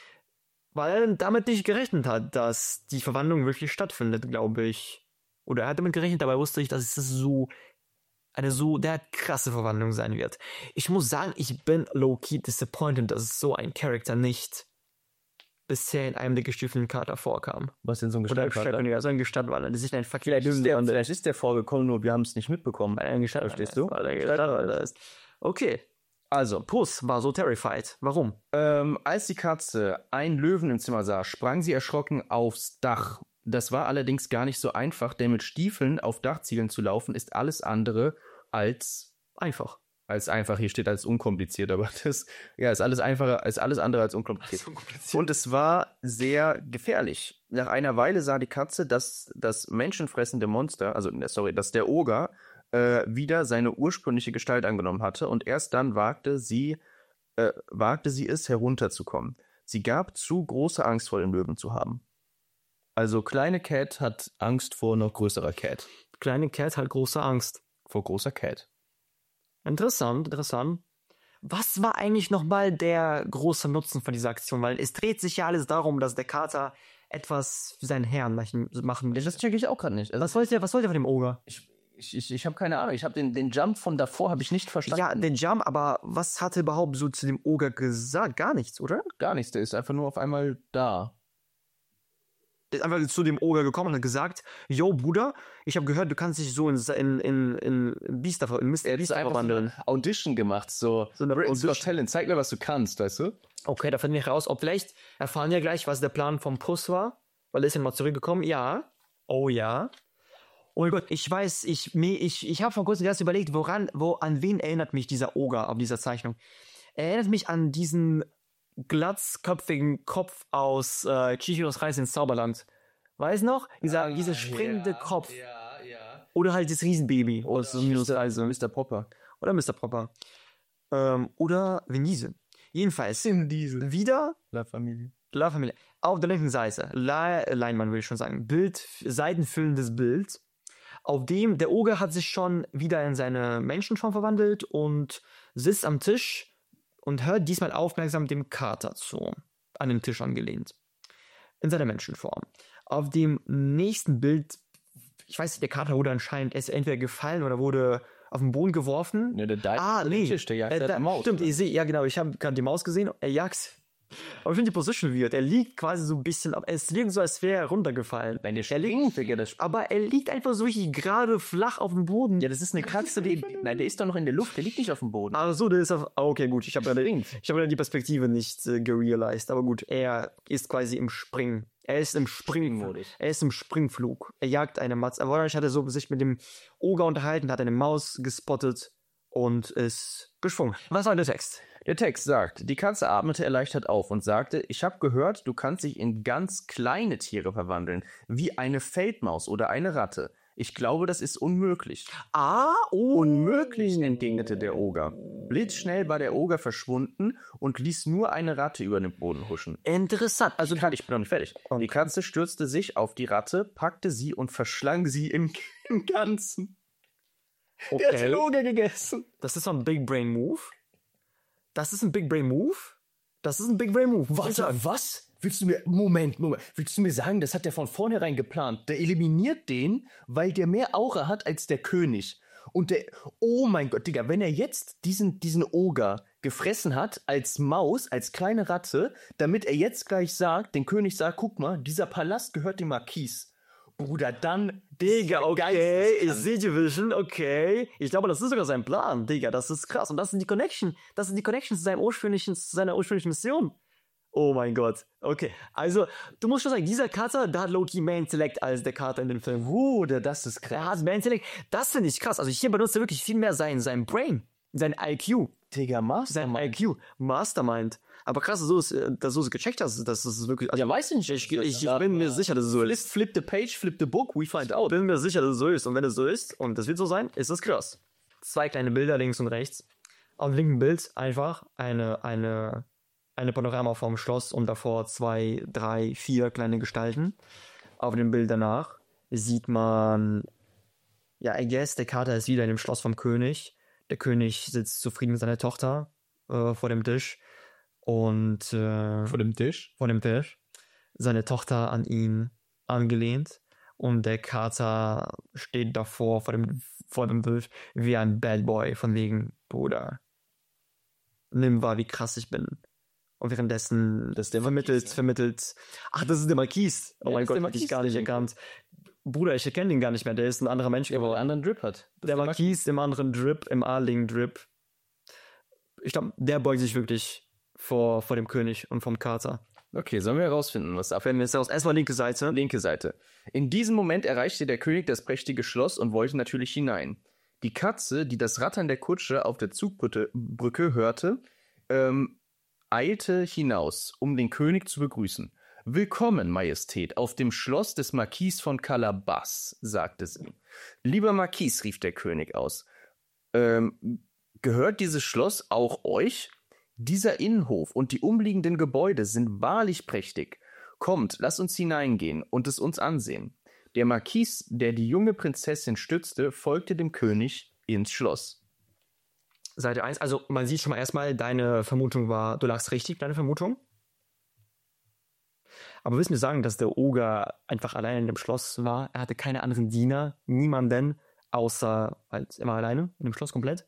weil er damit nicht gerechnet hat, dass die Verwandlung wirklich stattfindet, glaube ich. Oder er hat damit gerechnet, dabei wusste ich, dass es so eine so der krasse Verwandlung sein wird. Ich muss sagen, ich bin low-key disappointed, dass so ein Charakter nicht bisher in einem der gestiefelten Kater vorkam. Was denn so ein Oder Gestaltwander? ja, so ein Gestaltwander, der sich ein fucking Vielleicht ist, der, vielleicht ist der vorgekommen, nur wir haben es nicht mitbekommen. weil er ein Gestaltwander Verstehst ist, du? weil er ein Gestaltwander ist. Okay, Also, Puss war so terrified. Warum? ähm, als die Katze einen Löwen im Zimmer sah, sprang sie erschrocken aufs Dach. Das war allerdings gar nicht so einfach, denn mit Stiefeln auf Dachziegeln zu laufen, ist alles andere als Einfach. als einfach. Hier steht als unkompliziert, aber das ja ist alles einfacher, ist alles andere als unkompliziert. Und es war sehr gefährlich. Nach einer Weile sah die Katze, dass das menschenfressende Monster, also sorry, dass der Oger äh, wieder seine ursprüngliche Gestalt angenommen hatte und erst dann wagte sie äh, wagte sie es herunterzukommen. Sie gab zu, große Angst vor dem Löwen zu haben. Also kleine Cat hat Angst vor noch größerer Cat. Kleine Cat hat große Angst. Vor großer Cat. Interessant, interessant. Was war eigentlich nochmal der große Nutzen von dieser Aktion? Weil es dreht sich ja alles darum, dass der Kater etwas für seinen Herrn machen machen will. Das checke ich auch gerade nicht. Also Was wollte er, was wollte er von dem Oger? ich ich, ich, ich habe keine Ahnung. Ich habe den, den Jump von davor habe ich nicht verstanden. Ja, den Jump, aber was hat er überhaupt so zu dem Oger gesagt? Gar nichts, oder? Gar nichts. Der ist einfach nur auf einmal da. Der ist einfach zu dem Oger gekommen und hat gesagt, yo, Bruder, ich habe gehört, du kannst dich so in, in, in, in Biester, in Mister Er hat Biester einfach verwandeln. eine Audition gemacht. So, So eine Britain's Got Audition. Talent. Zeig mir, was du kannst, weißt du? Okay, da finden wir raus, ob vielleicht erfahren wir gleich, was der Plan vom Puss war, weil er ist ja mal zurückgekommen. Ja. Oh ja. Oh mein Gott, ich weiß, ich, mir- ich, ich habe vor kurzem erst überlegt, woran, wo, an wen erinnert mich dieser Oger auf dieser Zeichnung? Er erinnert mich an diesen glatzköpfigen Kopf aus äh, Chihiros Reise ins Zauberland. Weiß noch? Dieser, dieser springende Kopf. Ja, ja. Oder halt das Riesenbaby aus Chihiros Reise. Mister Popper. Oder Mister Popper. Ähm, oder Vin Diesel. Jedenfalls, Vin Diesel. wieder La Familie. La Familia. Auf der linken Seite, La Leinwand würde ich schon sagen, Bild, seitenfüllendes Bild, auf dem der Oger hat sich schon wieder in seine Menschenform verwandelt und sitzt am Tisch und hört diesmal aufmerksam dem Kater zu, an den Tisch angelehnt, in seiner Menschenform. Auf dem nächsten Bild, ich weiß nicht, der Kater wurde anscheinend, er ist entweder gefallen oder wurde auf den Boden geworfen. Ne, der Dive Ah, nee. Tisch, der jagt Äh, halt da, eine Maus. stimmt, ich sehe, ja genau, ich habe gerade die Maus gesehen, er jagt. Aber ich finde die Position weird. Er liegt quasi so ein bisschen ab. Es liegt so, als wäre er runtergefallen. Nein, der er liegt, springt, Digga, das aber er liegt einfach so richtig gerade flach auf dem Boden. Ja, das ist eine Katze, die, nein, der ist doch noch in der Luft, der liegt nicht auf dem Boden. Ach so, der ist auf. Ah, okay, gut. Ich habe gerade Springt. ich hab gerade die Perspektive nicht äh, gerealized. Aber gut, er ist quasi im Springen. Er ist im Springmodus. Springmodus. Er ist im Springflug. Er jagt eine Maus. Aber wahrscheinlich hat er so sich mit dem Oger unterhalten, hat eine Maus gespottet und ist geschwungen. Was war der Text? Der Text sagt, die Katze atmete erleichtert auf und sagte, ich habe gehört, du kannst dich in ganz kleine Tiere verwandeln, wie eine Feldmaus oder eine Ratte. Ich glaube, das ist unmöglich. Ah, oh. Unmöglich, entgegnete der Oger. Blitzschnell war der Oger verschwunden und ließ nur eine Ratte über den Boden huschen. Interessant. Also, ich bin noch nicht fertig. Die Katze stürzte sich auf die Ratte, packte sie und verschlang sie im, im Ganzen. Okay. Der hat den Oger gegessen. Das ist so ein Big Brain Move. Das ist ein Big Brain Move. Das ist ein Big Brain Move. Warte, was? Willst du mir, Moment, Moment, willst du mir sagen, das hat der von vornherein geplant? Der eliminiert den, weil der mehr Aura hat als der König. Und der, oh mein Gott, Digga, wenn er jetzt diesen, diesen Oger gefressen hat als Maus, als kleine Ratte, damit er jetzt gleich sagt, den König sagt, guck mal, dieser Palast gehört dem Marquis. Bruder, dann, Digga, okay, ich sehe die Vision, okay. Ich glaube, das ist sogar sein Plan, Digga, das ist krass. Und das sind die Connection, das sind die Connections zu seinem ursprünglichen, zu seiner ursprünglichen Mission. Oh mein Gott, okay. Also, du musst schon sagen, dieser Kater, da hat Loki mehr Intellekt als der Kater in dem Film. Bruder, das ist krass. Er hat mehr Intellekt. Das finde ich krass. Also hier benutzt er wirklich viel mehr sein, sein Brain, sein I Q. Digga, Mastermind. Sein I Q, Mastermind. Aber krass, dass du es, dass du es gecheckt hast, dass es wirklich... Also ja, weiß ich nicht. Ich, ich, ich bin mir sicher, dass es so ist. Flip the page, flip the book, we find out. Ich bin mir sicher, dass es so ist. Und wenn es so ist, und das wird so sein, ist es krass. Zwei kleine Bilder links und rechts. Auf dem linken Bild einfach eine, eine, eine Panorama vom Schloss und davor zwei, drei, vier kleine Gestalten. Auf dem Bild danach sieht man, ja, I guess, der Kater ist wieder in dem Schloss vom König. Der König sitzt zufrieden mit seiner Tochter äh, vor dem Tisch. Und äh, vor dem Tisch? Vor dem Tisch. Seine Tochter an ihn angelehnt. Und der Kater steht davor vor dem, vor dem Tisch wie ein Bad Boy von wegen, Bruder, nimm wahr, wie krass ich bin. Und währenddessen das ist der vermittelt, Marquis, ne? vermittelt, ach, das ist der Marquis. Oh ja, mein Gott, hab ich gar nicht erkannt. Bruder, ich erkenne den gar nicht mehr, der ist ein anderer Mensch. Ja, aber einen anderen Drip hat. Der, der Marquis im anderen Drip, im Arling-Drip. Ich glaube, der beugt sich wirklich vor, vor dem König und vom Kater. Okay, sollen wir herausfinden, was ab. Wenn wir es aus erstmal linke Seite. Linke Seite. In diesem Moment erreichte der König das prächtige Schloss und wollte natürlich hinein. Die Katze, die das Rattern der Kutsche auf der Zugbrücke Brücke hörte, ähm, eilte hinaus, um den König zu begrüßen. Willkommen, Majestät, auf dem Schloss des Marquis von Calabas, sagte sie. Lieber Marquis, rief der König aus, ähm, gehört dieses Schloss auch euch? Dieser Innenhof und die umliegenden Gebäude sind wahrlich prächtig. Kommt, lasst uns hineingehen und es uns ansehen. Der Marquis, der die junge Prinzessin stützte, folgte dem König ins Schloss. Seite eins, also man sieht schon mal erstmal, deine Vermutung war, du lagst richtig, deine Vermutung. Aber willst du mir sagen, dass der Oger einfach allein in dem Schloss war? Er hatte keine anderen Diener, niemanden, außer halt immer alleine in dem Schloss komplett?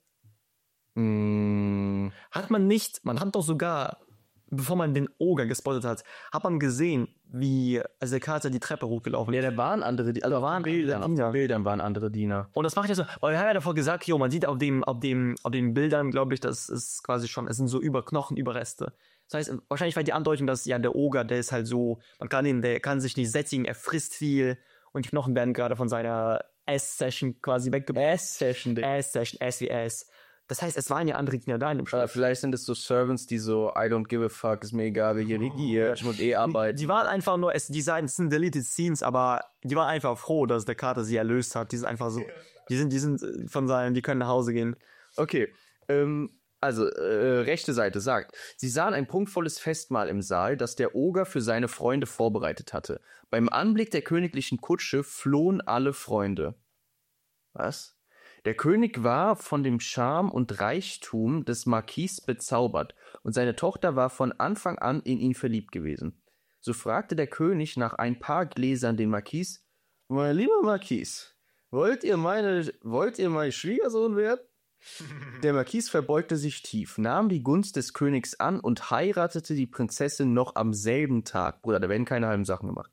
Mm. Hat man nicht, man hat doch sogar, bevor man den Oger gespottet hat, hat man gesehen, wie als der Kater die Treppe hochgelaufen ist. Ja, da waren andere, also da waren Bildern, Diener. Bildern waren andere Diener. Und das mache ich ja so, weil wir haben ja davor gesagt, jo, man sieht auf dem, auf dem, auf den Bildern, glaube ich, das ist quasi schon, es sind so über Knochenüberreste. Das heißt, wahrscheinlich war die Andeutung, dass ja der Oger, der ist halt so, man kann ihn, der kann sich nicht sättigen, er frisst viel und die Knochen werden gerade von seiner Ess-Session quasi weggebracht. Ess-Session, Ess-Session, S wie S. Das heißt, es waren ja andere Diener da in dem Schloss. Vielleicht sind es so Servants, die so, I don't give a fuck, ist mir egal, wer hier regiert, ich muss eh arbeiten. Die waren einfach nur, es, die seien, es sind deleted Scenes, aber die waren einfach froh, dass der Kater sie erlöst hat. Die sind einfach so, die sind, die sind von seinen, die können nach Hause gehen. Okay, ähm, also, äh, rechte Seite sagt, sie sahen ein prunkvolles Festmahl im Saal, das der Oger für seine Freunde vorbereitet hatte. Beim Anblick der königlichen Kutsche flohen alle Freunde. Was? Der König war von dem Charme und Reichtum des Marquis bezaubert und seine Tochter war von Anfang an in ihn verliebt gewesen. So fragte der König nach ein paar Gläsern den Marquis, mein lieber Marquis, wollt ihr meine, wollt ihr mein Schwiegersohn werden? Der Marquis verbeugte sich tief, nahm die Gunst des Königs an und heiratete die Prinzessin noch am selben Tag. Bruder, da werden keine halben Sachen gemacht.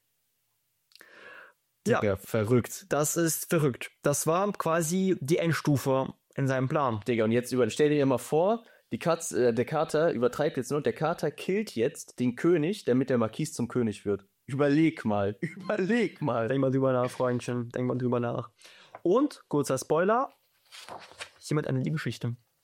Ja, Digga, verrückt. Das ist verrückt. Das war quasi die Endstufe in seinem Plan. Digga, und jetzt über, stell dir mal vor, die Katz, äh, der Kater übertreibt jetzt nur, der Kater killt jetzt den König, damit der Marquis zum König wird. Überleg mal, überleg mal. Denk mal drüber nach, Freundchen, denk mal drüber nach. Und, kurzer Spoiler, hiermit eine Liebesgeschichte.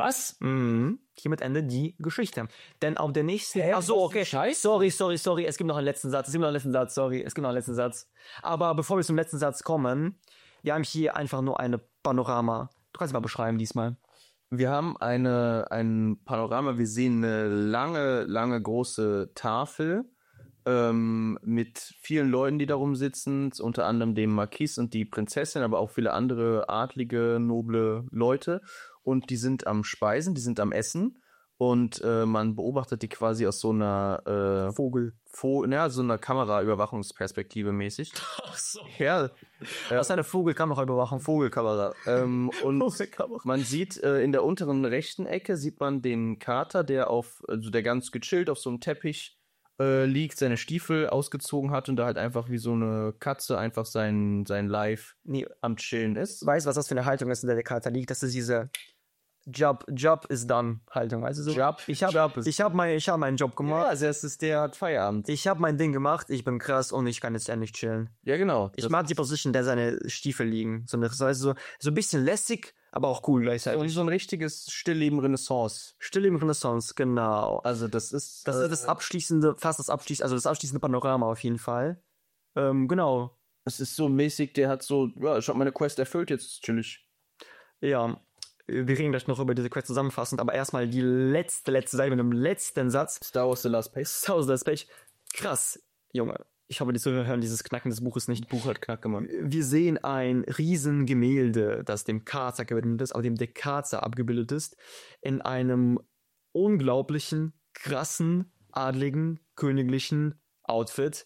Was? Mhm. Hiermit endet die Geschichte. Denn auf der nächsten... Hä? Ach so, Was okay. für Scheiß? Sorry, sorry, sorry. Es gibt noch einen letzten Satz. Es gibt noch einen letzten Satz. Sorry, es gibt noch einen letzten Satz. Aber bevor wir zum letzten Satz kommen, wir haben hier einfach nur eine Panorama. Du kannst es mal beschreiben diesmal. Wir haben eine, ein Panorama, wir sehen eine lange, lange große Tafel ähm, mit vielen Leuten, die darum sitzen, unter anderem dem Marquis und die Prinzessin, aber auch viele andere adlige, noble Leute. Und die sind am Speisen, die sind am Essen. Und äh, man beobachtet die quasi aus so einer äh, Vogel. Fo- ja, so einer Kameraüberwachungsperspektive mäßig. Ach so. Ja, Aus einer Vogelkameraüberwachung. Vogelkamera. Ähm, und Vogelkamera. man sieht äh, in der unteren rechten Ecke sieht man den Kater, der auf, also der ganz gechillt auf so einem Teppich äh, liegt, seine Stiefel ausgezogen hat und da halt einfach wie so eine Katze einfach sein, sein Live Nee, am Chillen ist. weißt du, was das für eine Haltung ist, in der der Kater liegt? Das ist diese Job, Job is done Haltung. Weißt du so? Job, ich habe Job ist- ich hab mein, ich hab meinen Job Ja, gemacht. also es ist der hat Feierabend. Ich habe mein Ding gemacht. Ich bin krass und ich kann jetzt endlich chillen. Ja, genau. Ich Das mag die Position, der seine Stiefel liegen. So, eine, so, so, so ein bisschen lässig, aber auch cool ist gleichzeitig. so ein richtiges Stillleben Renaissance. Stille im Renaissance, genau. Also das ist Das äh, ist das abschließende, fast das abschließende, also das abschließende Panorama auf jeden Fall. Ähm, genau. es ist so mäßig, der hat so, ja, ich habe meine Quest erfüllt, jetzt ist chillig. Ja. Wir reden gleich noch über diese Quest zusammenfassend, aber erstmal die letzte, letzte Seite mit dem letzten Satz. Star Wars The Last Pace. South Last Page. Krass, Junge. Ich hoffe, die Zuhörer hören dieses Knacken des Buches nicht. Buch hat Knack gemacht. Wir sehen ein Riesengemälde, das dem Kater gewidmet ist, aber dem der Kater abgebildet ist, in einem unglaublichen, krassen, adligen, königlichen Outfit.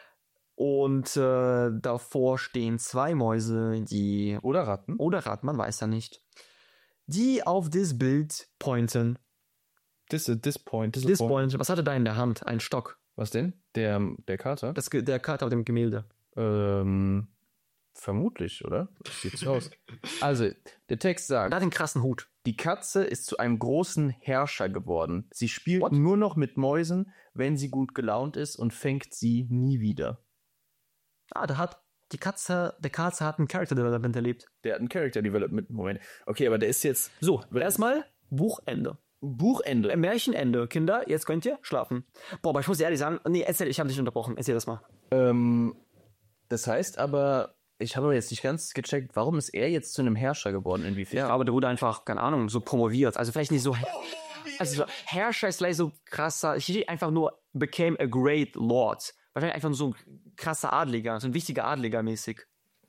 Und äh, davor stehen zwei Mäuse, die, Oder Ratten. oder Rat, man weiß ja nicht, die auf das Bild pointen. This, this point, this, Das point. Point, was hat er da in der Hand? Ein Stock. Was denn? Der, der Kater? Das, Ge- der Kater auf dem Gemälde. Ähm, vermutlich, oder? Das sieht so aus. Also, der Text Er sagt, hat den krassen Hut. die Katze ist zu einem großen Herrscher geworden. Sie spielt What? nur noch mit Mäusen, wenn sie gut gelaunt ist und fängt sie nie wieder. Ah, da hat die Katze, der Katze hat ein Character Development erlebt. Der hat ein Character Development. Moment. Okay, aber der ist jetzt So, erstmal Buchende. Buchende. Äh, Märchenende, Kinder, jetzt könnt ihr schlafen. Boah, aber ich muss dir ehrlich sagen, nee, erzähl, ich habe dich unterbrochen, erzähl das mal. Ähm, das heißt aber, ich habe aber jetzt nicht ganz gecheckt, warum ist er jetzt zu einem Herrscher geworden? Inwiefern? Ja, aber der wurde einfach, keine Ahnung, so promoviert. Also vielleicht nicht so, also so Herrscher ist vielleicht so krasser, ich stehe einfach nur became a great lord. Wahrscheinlich einfach nur so ein krasser Adliger, so ein wichtiger Adliger mäßig.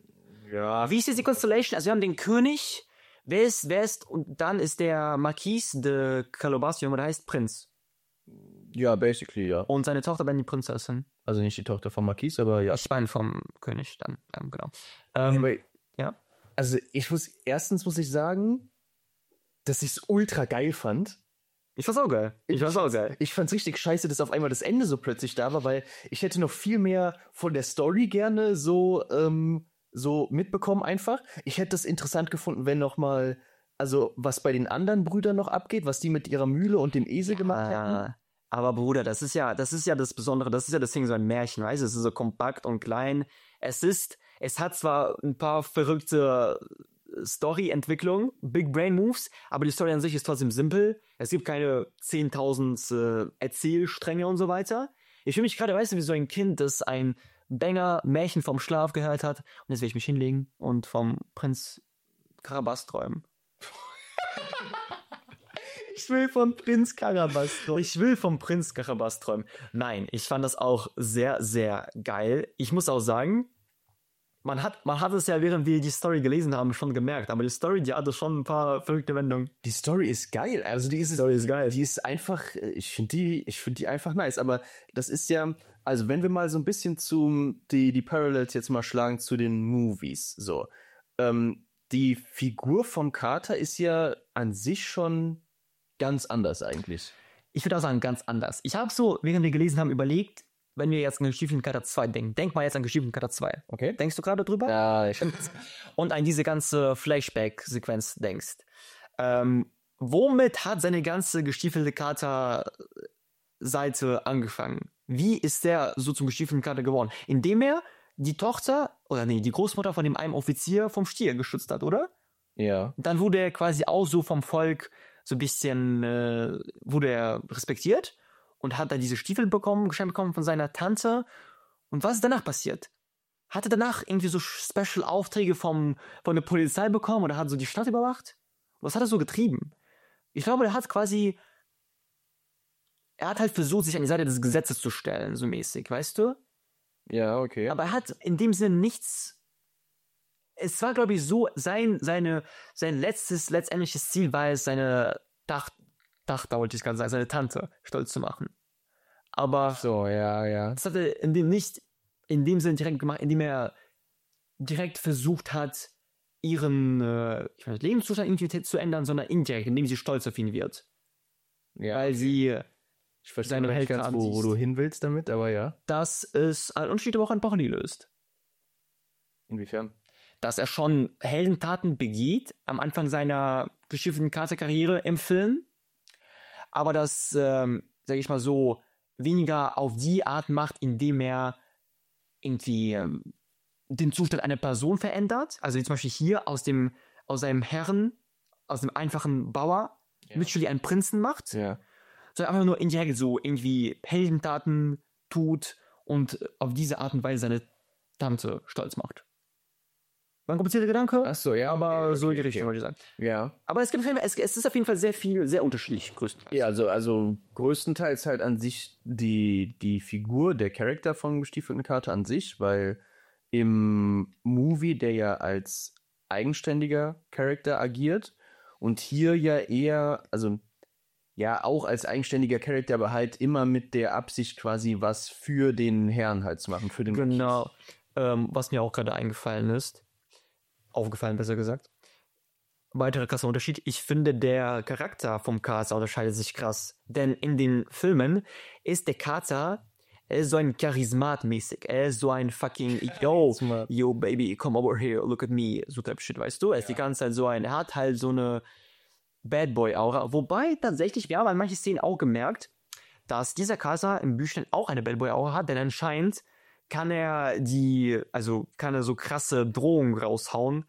Ja. Wie ist jetzt die Constellation? Also wir haben den König, wer ist, wer ist, und dann ist der Marquis de Calabasio, der heißt Prinz. Ja, basically, ja. Und seine Tochter dann die Prinzessin. Also nicht die Tochter von Marquis, aber ja. Ich meine vom König dann, ähm, genau. Ähm, Aber, ja. also ich muss, erstens muss ich sagen, dass ich es ultra geil fand. Ich fand's auch geil. Ich fand's auch geil. Ich fand's richtig scheiße, dass auf einmal das Ende so plötzlich da war, weil ich hätte noch viel mehr von der Story gerne so, ähm, so mitbekommen einfach. Ich hätte es interessant gefunden, wenn noch mal, also was bei den anderen Brüdern noch abgeht, was die mit ihrer Mühle und dem Esel gemacht hätten. Ah, aber Bruder, das ist ja, das ist ja das Besondere, das ist ja das Ding, so ein Märchen, weißt du? Es ist so kompakt und klein. Es ist, es hat zwar ein paar verrückte Story-Entwicklung, Big Brain Moves, aber die Story an sich ist trotzdem simpel. Es gibt keine zehntausend äh, Erzählstränge und so weiter. Ich fühle mich gerade, weißt du, wie so ein Kind, das ein Banger-Märchen vom Schlaf gehört hat. Und jetzt will ich mich hinlegen und vom Prinz Karabas träumen. Ich will vom Prinz Karabas träumen. Ich will vom Prinz Karabas träumen. Nein, ich fand das auch sehr, sehr geil. Ich muss auch sagen, man hat, man hat es ja, während wir die Story gelesen haben, schon gemerkt. Aber die Story, die hatte schon ein paar verrückte Wendungen. Die Story ist geil. Also die ist, Story ist geil. die ist einfach, ich finde die, ich finde die einfach nice. Aber das ist ja, also wenn wir mal so ein bisschen zum, die, die Parallels jetzt mal schlagen zu den Movies, so. Ähm, die Figur vom Carter ist ja an sich schon ganz anders eigentlich. Ich würde auch sagen, ganz anders. Ich habe so, während wir gelesen haben, überlegt, wenn wir jetzt an Gestiefelten Kater zwei denken. Denk mal jetzt an Gestiefelten Kater zwei. Okay. Denkst du gerade drüber? Ja, ich Und an diese ganze Flashback-Sequenz denkst. Ähm, womit hat seine ganze gestiefelte Kater-Seite angefangen? Wie ist der so zum gestiefelten Kater geworden? Indem er die Tochter, oder nee, die Großmutter von dem einen Offizier vom Stier geschützt hat, oder? Ja. Dann wurde er quasi auch so vom Volk so ein bisschen, äh, wurde er respektiert und hat dann diese Stiefel bekommen, geschenkt bekommen von seiner Tante. Und was ist danach passiert? Hat er danach irgendwie so Special-Aufträge vom, von der Polizei bekommen oder hat so die Stadt überwacht? Was hat er so getrieben? Ich glaube, er hat quasi, er hat halt versucht, sich an die Seite des Gesetzes zu stellen, so mäßig, weißt du? Ja, okay. Aber er hat in dem Sinne nichts. Es war, glaube ich, so, sein, seine, sein letztes, letztendliches Ziel war es, seine Dach, Tochter, wollte ich gerade sagen, seine Tante stolz zu machen. Aber So, ja, ja. das hat er in dem nicht in dem Sinne direkt gemacht, indem er direkt versucht hat, ihren äh, ich weiß, Lebenszustand irgendwie zu ändern, sondern indirekt, indem sie stolz auf ihn wird. Ja, Weil sie ich verstehe seine noch nicht ganz, Weltkarte wo, wo siehst. du hin willst damit, aber ja. dass es ein Unterschied aber auch ein Parallel löst. Inwiefern? Dass er schon Heldentaten begeht am Anfang seiner geschifften Charakterkarriere im Film, aber das, ähm, sag ich mal so, weniger auf die Art macht, indem er irgendwie ähm, den Zustand einer Person verändert. Also wie zum Beispiel hier aus dem, aus seinem Herren, aus dem einfachen Bauer, Ja. literally einen Prinzen macht, Ja. sondern einfach nur indirekt so irgendwie Heldentaten tut und auf diese Art und Weise seine Tante stolz macht. War ein komplizierter Gedanke, Ach so, ja, aber okay, so in die okay, Richtung, okay. würde ich sagen. Ja. Aber es gibt auf jeden Fall, es, es ist auf jeden Fall sehr viel, sehr unterschiedlich, größtenteils. Ja, also, also größtenteils halt an sich die, die Figur, der Charakter von Gestiefelten Kater an sich, weil im Movie der ja als eigenständiger Charakter agiert und hier ja eher, also ja auch als eigenständiger Charakter, aber halt immer mit der Absicht quasi was für den Herrn halt zu machen, für den Genau. Ähm, was mir auch gerade eingefallen ist, aufgefallen besser gesagt. Weiterer krasser Unterschied. Ich finde, der Charakter vom Kater unterscheidet sich krass. Denn in den Filmen ist der Kater, er ist so ein Charismat-mäßig. Er ist so ein fucking, yo, Charismat. yo, baby, come over here, look at me. So type Shit, weißt du? Er ist die ganze Zeit so ein, er hat halt so eine Bad Boy-Aura. Wobei tatsächlich, wir haben an manchen Szenen auch gemerkt, dass dieser Kater im Büchlein auch eine Bad Boy-Aura hat, denn anscheinend kann er die, also kann er so krasse Drohungen raushauen,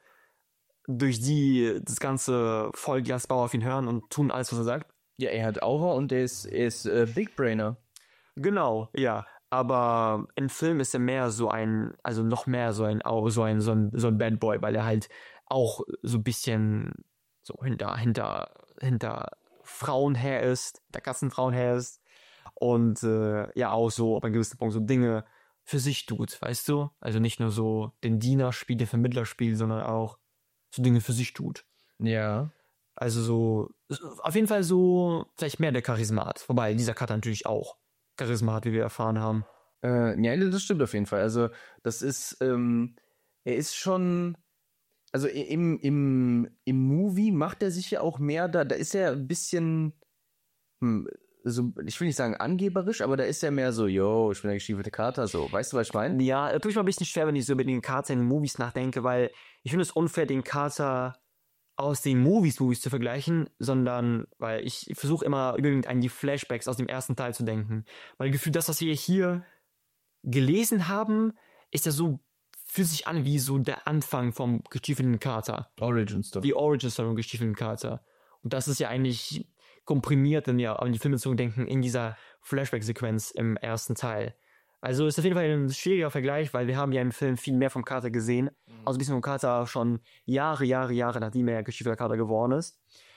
durch die das ganze Volk, die ganze Bauer auf ihn hören und tun alles, was er sagt. Ja, er hat Aura und er ist, er ist äh, Big Brainer. Genau, ja. Aber im Film ist er mehr so ein, also noch mehr so ein, auch so ein, so ein, so ein Bad Boy, weil er halt auch so ein bisschen so hinter, hinter, hinter Frauen her ist, der Katzenfrauen her ist und äh, ja auch so auf einem gewissen Punkt so Dinge für sich tut, weißt du? Also nicht nur so den Diener spielt, den Vermittler spielt, sondern auch so Dinge für sich tut. Ja. Also so, auf jeden Fall so, vielleicht mehr der Charismat. Wobei dieser Kater natürlich auch Charisma hat, wie wir erfahren haben. Äh, ja, das stimmt auf jeden Fall. Also, das ist, ähm, er ist schon, also i- im, im, im Movie macht er sich ja auch mehr, da, da ist er ein bisschen, hm, so, ich will nicht sagen angeberisch, aber da ist er mehr so, yo, ich bin der gestiefelte Kater, so, weißt du, was ich meine? Ja, äh, tue ich mal ein bisschen schwer, wenn ich so über den Kater in den Movies nachdenke, weil ich finde es unfair, den Kater aus den Movies, Movies zu vergleichen, sondern, weil ich versuche immer überwiegend an die Flashbacks aus dem ersten Teil zu denken. Weil gefühlt das, was wir hier gelesen haben, ist ja so, fühlt sich an wie so der Anfang vom gestiefelten Kater. Origin Story. Die Origin Story vom gestiefelten Kater. Und das ist ja eigentlich komprimiert, wenn wir an die Filme denken, in dieser Flashback-Sequenz im ersten Teil. Also ist auf jeden Fall ein schwieriger Vergleich, weil wir haben ja im Film viel mehr vom Kater gesehen. Mhm. Also ein bisschen vom Kater schon Jahre, Jahre, Jahre, nachdem er gestiefelter Kater geworden ist.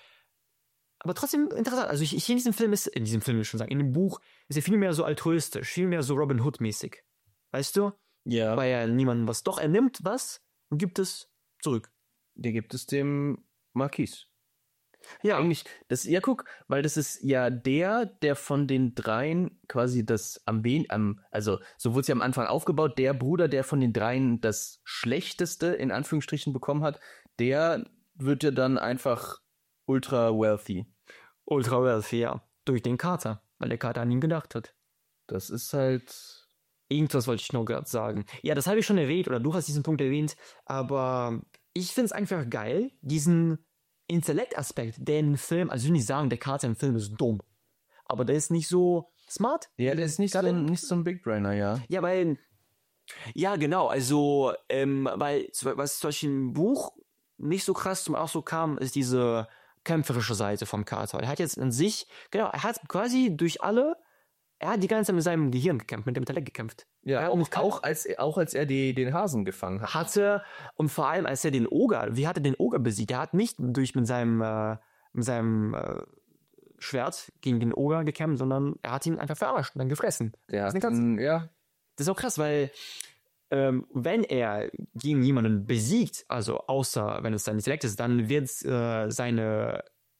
Aber trotzdem interessant. Also ich, ich in diesem Film ist, in diesem Film will ich schon sagen, in dem Buch ist er viel mehr so altruistisch, viel mehr so Robin Hood-mäßig. Weißt du? Ja, Weil er niemandem was, doch er nimmt was und gibt es zurück. der gibt es dem Marquis. Ja, Eigentlich, das, ja, guck, weil das ist ja der, der von den dreien quasi das am wen, am, also so wurde es ja am Anfang aufgebaut, der Bruder, der von den dreien das Schlechteste in Anführungsstrichen bekommen hat, der wird ja dann einfach ultra wealthy. ultra wealthy, ja. Durch den Kater, weil der Kater an ihn gedacht hat. Das ist halt, Irgendwas wollte ich noch gerade sagen. Ja, das habe ich schon erwähnt, oder du hast diesen Punkt erwähnt, aber ich finde es einfach geil, diesen Intellektaspekt, der im Film, also ich will nicht sagen, der Kater im Film ist dumm, aber der ist nicht so smart. ja, der ist nicht so, Gerade- ein- nicht so ein Big Brainer, ja. Ja, weil, ja, genau, also, ähm, weil, was zum Beispiel im Buch nicht so krass zum Ausdruck kam, ist diese kämpferische Seite vom Kater. Er hat jetzt an sich, genau, er hat quasi durch alle, er hat die ganze Zeit mit seinem Gehirn gekämpft, mit dem Intellekt gekämpft. Ja, er auch, auch, als, auch als er die, den Hasen gefangen hat. Hatte, und vor allem, als er den Oger, wie hat er den Oger besiegt? Er hat nicht durch mit seinem, äh, mit seinem äh, Schwert gegen den Oger gekämpft, sondern er hat ihn einfach verarscht und dann gefressen. Der das, hat, ist ganz, ja. das ist auch krass, weil ähm, wenn er gegen jemanden besiegt, also außer wenn es sein Intellekt ist, dann wird äh, seine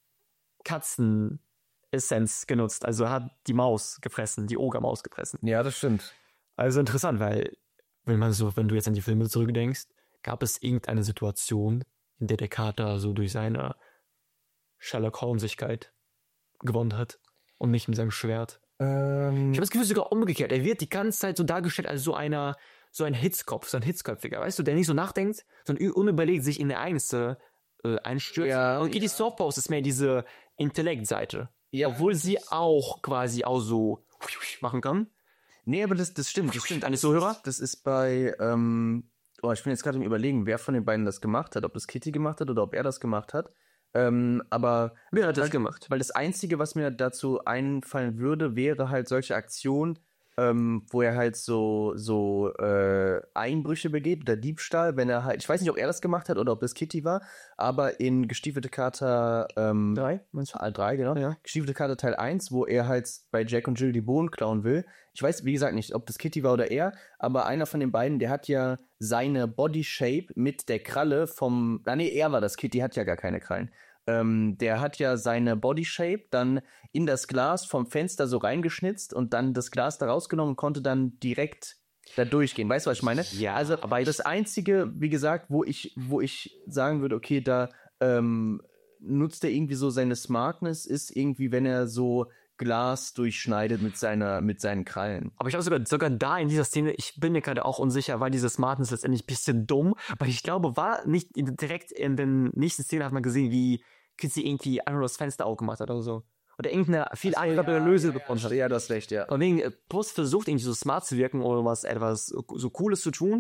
Katzenessenz genutzt. Also er hat die Maus gefressen, die Ogermaus gefressen. Ja, das stimmt. Also interessant, weil wenn man so, wenn du jetzt an die Filme zurückdenkst, gab es irgendeine Situation, in der der Kater so durch seine Sherlock Holmesigkeit gewonnen hat und nicht mit seinem Schwert. Ähm, Ich habe das Gefühl, sogar umgekehrt. Er wird die ganze Zeit so dargestellt als so einer, so ein Hitzkopf, so ein Hitzköpfiger, weißt du, der nicht so nachdenkt, sondern unüberlegt sich in Ereignisse äh, einstürzt. Ja, und Edith Softbows ist mehr diese Intellektseite. Ja. Obwohl sie auch quasi auch so machen kann. Nee, aber das, das stimmt, das stimmt. An die Zuhörer? Das ist bei, ähm, oh, ich bin jetzt gerade im Überlegen, wer von den beiden das gemacht hat, ob das Kitty gemacht hat oder ob er das gemacht hat. Ähm, aber Wer hat das weil, gemacht? Weil das Einzige, was mir dazu einfallen würde, wäre halt solche Aktionen, ähm, wo er halt so, so äh, Einbrüche begeht oder Diebstahl, wenn er halt, ich weiß nicht, ob er das gemacht hat oder ob das Kitty war, aber in Gestiefelte Kater ähm, Drei, meinst du? Teil drei, genau. Ja. Gestiefelte Kater Teil eins, wo er halt bei Jack und Jill die Bohnen klauen will. Ich weiß, wie gesagt, nicht, ob das Kitty war oder er, aber einer von den beiden, der hat ja seine Body Shape mit der Kralle vom, ah nee, er war das, Kitty hat ja gar keine Krallen. Ähm, der hat ja seine Body Shape dann in das Glas vom Fenster so reingeschnitzt und dann das Glas da rausgenommen und konnte dann direkt da durchgehen. Weißt du, was ich meine? Ja, Also, aber ich- das Einzige, wie gesagt, wo ich, wo ich sagen würde, okay, da ähm, nutzt er irgendwie so seine Smartness, ist irgendwie, wenn er so Glas durchschneidet mit seiner, mit seinen Krallen. Aber ich glaube sogar, sogar da in dieser Szene, ich bin mir gerade auch unsicher, war diese Smartness letztendlich ein bisschen dumm, weil ich glaube, war nicht in, direkt in den nächsten Szenen hat man gesehen, wie Kitty irgendwie einfach nur das Fenster aufgemacht hat oder so. Oder irgendeine viel einfachere Lösung gefunden hat. Ja, du hast recht, ja. Von wegen, äh, Post versucht irgendwie so smart zu wirken oder was, etwas so Cooles zu tun,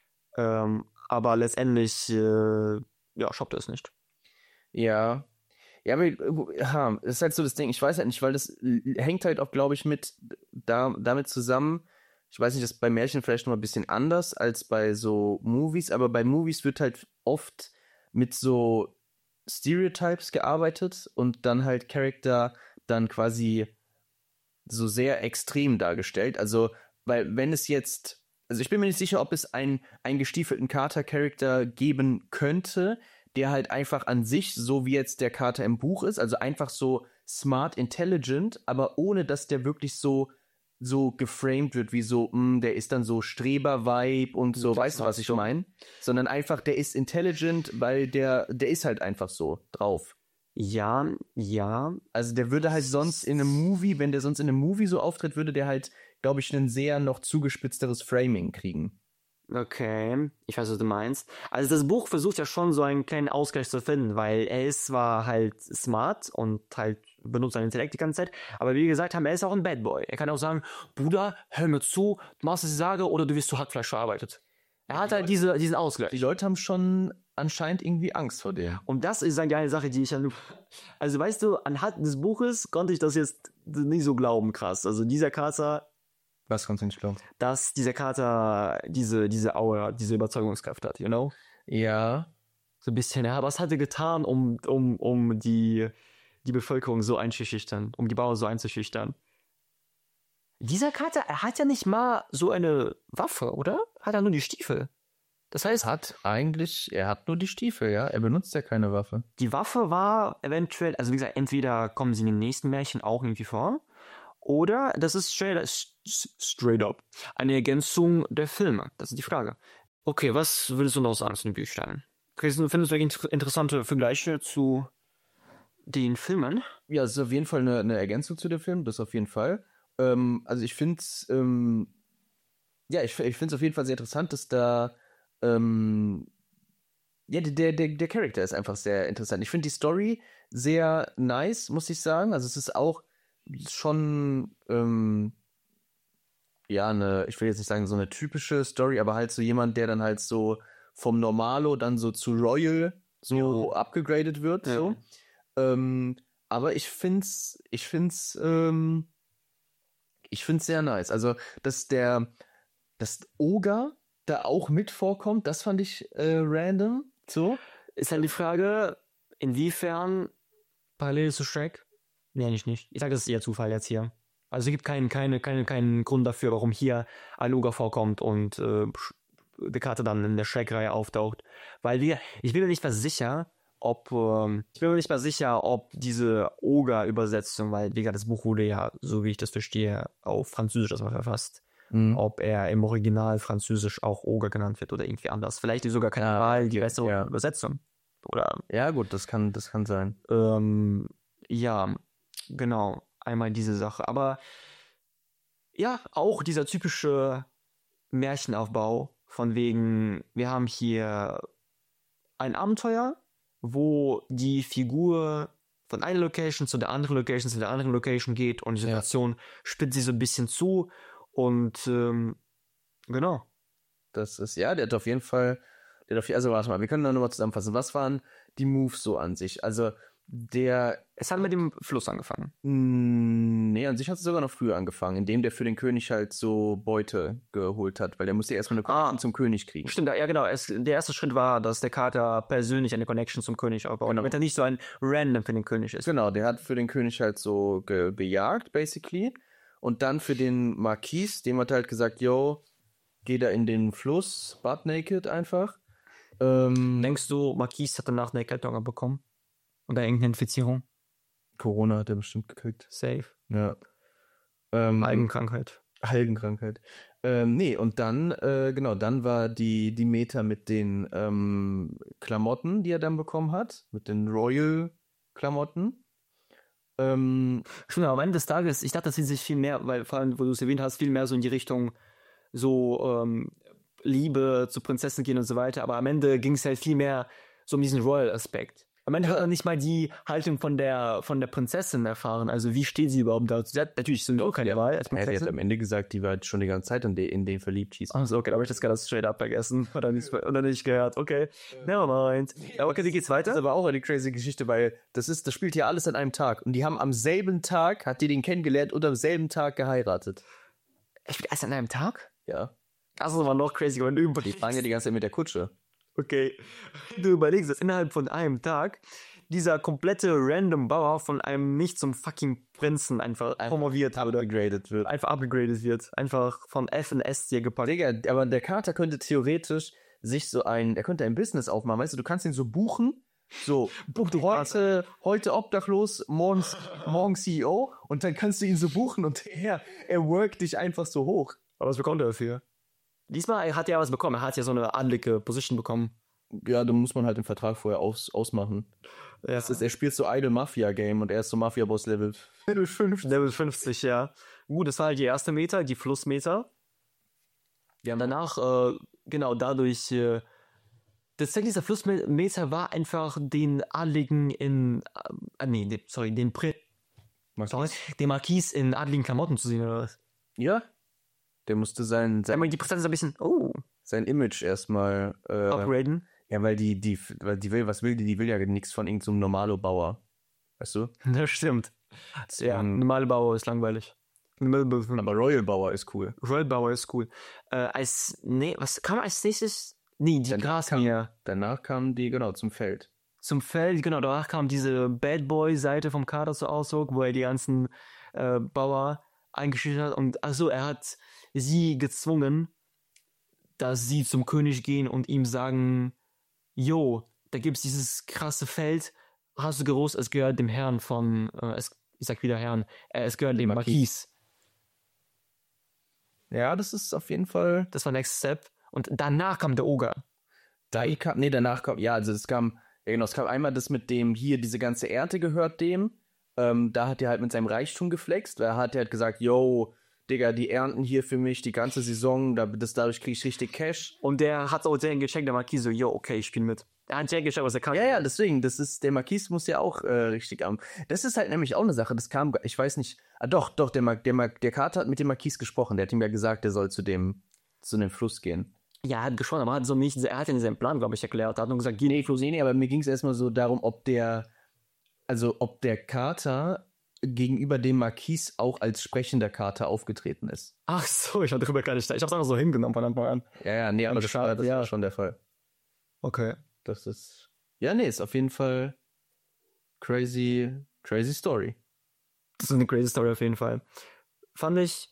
ähm, aber letztendlich, äh, ja, schafft er es nicht. Ja. Ja, aber ja, das ist halt so das Ding, ich weiß halt nicht, weil das hängt halt auch, glaube ich, mit da, damit zusammen, ich weiß nicht, das ist bei Märchen vielleicht noch mal ein bisschen anders als bei so Movies, aber bei Movies wird halt oft mit so Stereotypes gearbeitet und dann halt Charakter dann quasi so sehr extrem dargestellt. Also, weil wenn es jetzt, also ich bin mir nicht sicher, ob es einen, einen gestiefelten Kater-Charakter geben könnte, der halt einfach an sich, so wie jetzt der Kater im Buch ist, also einfach so smart, intelligent, aber ohne, dass der wirklich so so geframed wird, wie so, mh, der ist dann so Streber-Vibe und so, weißt du, was ich meine? Sondern einfach, der ist intelligent, weil der, der ist halt einfach so drauf. Ja, ja. Also der würde halt sonst in einem Movie, wenn der sonst in einem Movie so auftritt, würde der halt, glaube ich, ein sehr noch zugespitzteres Framing kriegen. Okay, ich weiß, was du meinst. Also das Buch versucht ja schon so einen kleinen Ausgleich zu finden, weil er ist zwar halt smart und halt benutzt seinen Intellekt die ganze Zeit, aber wie wir gesagt haben, er ist auch ein Bad Boy. Er kann auch sagen, Bruder, hör mir zu, du machst, was ich sage, oder du wirst zu Hackfleisch verarbeitet. Er hat halt diese, diesen Ausgleich. Die Leute haben schon anscheinend irgendwie Angst vor dem. Und das ist eine Sache, die ich dann, also weißt du, anhand des Buches konnte ich das jetzt nicht so glauben, krass. Also dieser Kater, Was kannst du nicht glauben? dass dieser Kater diese, diese Aura, diese Überzeugungskraft hat, you know? Ja. So ein bisschen, ja, was hat er getan, um, um, um die, die Bevölkerung so einzuschüchtern, um die Bauern so einzuschüchtern? Dieser Kater, er hat ja nicht mal so eine Waffe, oder? Hat er nur die Stiefel? Das heißt, Hat eigentlich, er hat nur die Stiefel, ja. Er benutzt ja keine Waffe. die Waffe war eventuell, also wie gesagt, entweder kommen sie in den nächsten Märchen auch irgendwie vor, oder das ist straight, straight up eine Ergänzung der Filme. Das ist die Frage. Okay, was würdest du noch sagen zu den Büchsteinen? Findest du wirklich interessante Vergleiche zu den Filmen? Ja, es ist auf jeden Fall eine, eine Ergänzung zu dem Film, das auf jeden Fall. Ähm, also ich finde es, ähm, ja, ich, ich finde es auf jeden Fall sehr interessant, dass da, ähm, ja, der, der, der Charakter ist einfach sehr interessant. Ich finde die Story sehr nice, muss ich sagen. Also es ist auch schon, ähm, ja, eine, ich will jetzt nicht sagen so eine typische Story, aber halt so jemand, der dann halt so vom Normalo dann so zu Royal so Jo. abgegradet wird, Ja. so. Ähm, aber ich find's, ich find's, ähm, ich find's sehr nice. Also, dass der, dass Oga da auch mit vorkommt, das fand ich äh, random. So. Ist halt die Frage, inwiefern parallel zu Shrek? Nee, nicht, nicht. Ich sage, das ist eher Zufall jetzt hier. Also es gibt keinen, keine, keine, keinen Grund dafür, warum hier ein Oger vorkommt und äh, die Karte dann in der Shrek-Reihe auftaucht. Weil wir, ich bin mir nicht mal sicher, ob, ähm, ich bin mir nicht mal sicher, ob diese Oger-Übersetzung, weil, wie gesagt, das Buch wurde ja, so wie ich das verstehe, auf Französisch das war verfasst. Mhm. Ob er im Original Französisch auch Oger genannt wird oder irgendwie anders. Vielleicht ist sogar keine Wahl die bessere ja. Übersetzung. Oder, ja, gut, das kann, das kann sein. Ähm, ja, genau. Einmal diese Sache. Aber ja, auch dieser typische Märchenaufbau von wegen, wir haben hier ein Abenteuer, wo die Figur von einer Location zu der anderen Location zu der anderen Location geht und die Situation ja. spitzt sich so ein bisschen zu und ähm, genau. Das ist, ja, der hat auf jeden Fall, der hat auf, also warte mal, wir können da nochmal zusammenfassen. Was waren die Moves so an sich? Also der... Es hat mit dem Fluss angefangen. Nee, an sich hat es sogar noch früher angefangen, indem der für den König halt so Beute geholt hat, weil der musste erstmal eine Connection ah, zum König kriegen. Stimmt, ja genau. Es, der erste Schritt war, dass der Kater persönlich eine Connection zum König aufbaut, genau. damit er nicht so ein Random für den König ist. Genau, der hat für den König halt so ge- bejagt, basically. Und dann für den Marquis, dem hat er halt gesagt, yo, geh da in den Fluss, butt naked einfach. Ähm, Denkst du, Marquis hat danach eine Erkältung bekommen? Oder irgendeine Infizierung? Corona hat er bestimmt gekriegt. Safe. Ja. Ähm, Algenkrankheit. Algenkrankheit. Ähm, nee, und dann, äh, genau, dann war die, die Meta mit den ähm, Klamotten, die er dann bekommen hat, mit den Royal-Klamotten. Ähm, Stimmt, aber am Ende des Tages, ich dachte, das sieht sich viel mehr, weil vor allem, wo du es erwähnt hast, viel mehr so in die Richtung so ähm, Liebe zu Prinzessin gehen und so weiter, aber am Ende ging es halt viel mehr so um diesen Royal-Aspekt. Am Ende hat er nicht mal die Haltung von der von der Prinzessin erfahren. Also wie steht sie überhaupt dazu? Sie hat natürlich so keine ja, Wahl als Prinzessin. Er hat am Ende gesagt, die war schon die ganze Zeit in, de, in den verliebt hieß. Achso, okay, da habe ich das gerade straight up vergessen. Oder nicht, oder nicht gehört. Okay, never mind. Ja, okay, wie geht's weiter? Das ist aber auch eine crazy Geschichte, weil das ist, das spielt ja alles an einem Tag. Und die haben am selben Tag, hat die den kennengelernt und am selben Tag geheiratet. Ich spielt erst an einem Tag? Ja. Das war noch crazy, wenn du überlegst. Die fahren ja die ganze Zeit mit der Kutsche. Okay, du überlegst, dass innerhalb von einem Tag dieser komplette random Bauer von einem nicht zum fucking Prinzen einfach promoviert wird. Upgraded wird. Einfach upgraded wird. Einfach von F in S hier gepackt. Digga, aber der Kater könnte theoretisch sich so ein, er könnte ein Business aufmachen, weißt du, du kannst ihn so buchen, so, buch du heute, heute obdachlos, morgen, morgen C E O und dann kannst du ihn so buchen und er, er workt dich einfach so hoch. Aber was bekommt er dafür? Diesmal hat er was bekommen, er hat ja so eine adlige Position bekommen. Ja, da muss man halt den Vertrag vorher aus, ausmachen. Ja. Das ist, er spielt so Idle Mafia Game und er ist so Mafia Boss Level fünfzig. Level fünfzig, ja. Gut, das war halt die erste Meta, die Flussmeter. Wir haben danach, äh, genau, dadurch, äh, tatsächlich dieser Flussmeter war einfach den Adligen in, äh, nee, den, sorry, den Prinz, sorry, den Marquis in adligen Klamotten zu sehen, oder was? Ja. Der musste sein, sein ja, die Präsenz ein bisschen, oh. sein Image erstmal, äh, upgraden. Ja, weil die, die, weil die will, was will die? Die will ja nichts von irgendeinem so Normalo-Bauer. Weißt du? Das stimmt. Ja, um, normale Bauer ist langweilig. Aber Royal Bauer ist cool. Royal Bauer ist cool. Äh, als, nee, was kam als nächstes? Nee, die Grasmäher. Danach kamen die, genau, zum Feld. Zum Feld, genau, danach kam diese Bad Boy-Seite vom Kader so auszog, wo er die ganzen äh, Bauer eingeschüchtert hat. Und also er hat sie gezwungen, dass sie zum König gehen und ihm sagen, jo, da gibt's dieses krasse Feld, hast du gewusst, es gehört dem Herrn von, äh, es, ich sag wieder Herrn, äh, es gehört dem Marquis. Ja, das ist auf jeden Fall... Das war Next Step. Und danach kam der Oger. Da kam, nee, danach kam, ja, also es kam, ja genau, es kam einmal das mit dem, hier, diese ganze Ernte gehört dem, ähm, da hat er halt mit seinem Reichtum geflext, da hat er halt gesagt, yo, Digga, die ernten hier für mich die ganze Saison, da, das, dadurch kriege ich richtig Cash. Und der hat auch den gecheckt, der Marquis so, yo, okay, ich spiele mit. Er hat den gecheckt, was er kann. Ja, ja, deswegen, das ist, der Marquis muss ja auch äh, richtig am. Das ist halt nämlich auch eine Sache, das kam, ich weiß nicht, ah doch, doch, der, Mar- der, Mar- der Kater hat mit dem Marquis gesprochen, der hat ihm ja gesagt, der soll zu dem, zu dem Fluss gehen. Ja, er hat gesprochen, aber hat so nicht, er hat ja seinen Plan, glaube ich, erklärt. Er hat nur gesagt, geh nee, Fluss, nee, aber mir ging es erstmal so darum, ob der, Also ob der Kater gegenüber dem Marquis auch als sprechender Kater aufgetreten ist. Ach so, ich war drüber gar nicht da. Ich hab's einfach so hingenommen von Anfang an. Ja, ja, nee, aber das, schade, war, das ja. war schon der Fall. Okay. Das ist. Ja, nee, ist auf jeden Fall crazy, crazy Story. Das ist eine crazy Story auf jeden Fall. Fand ich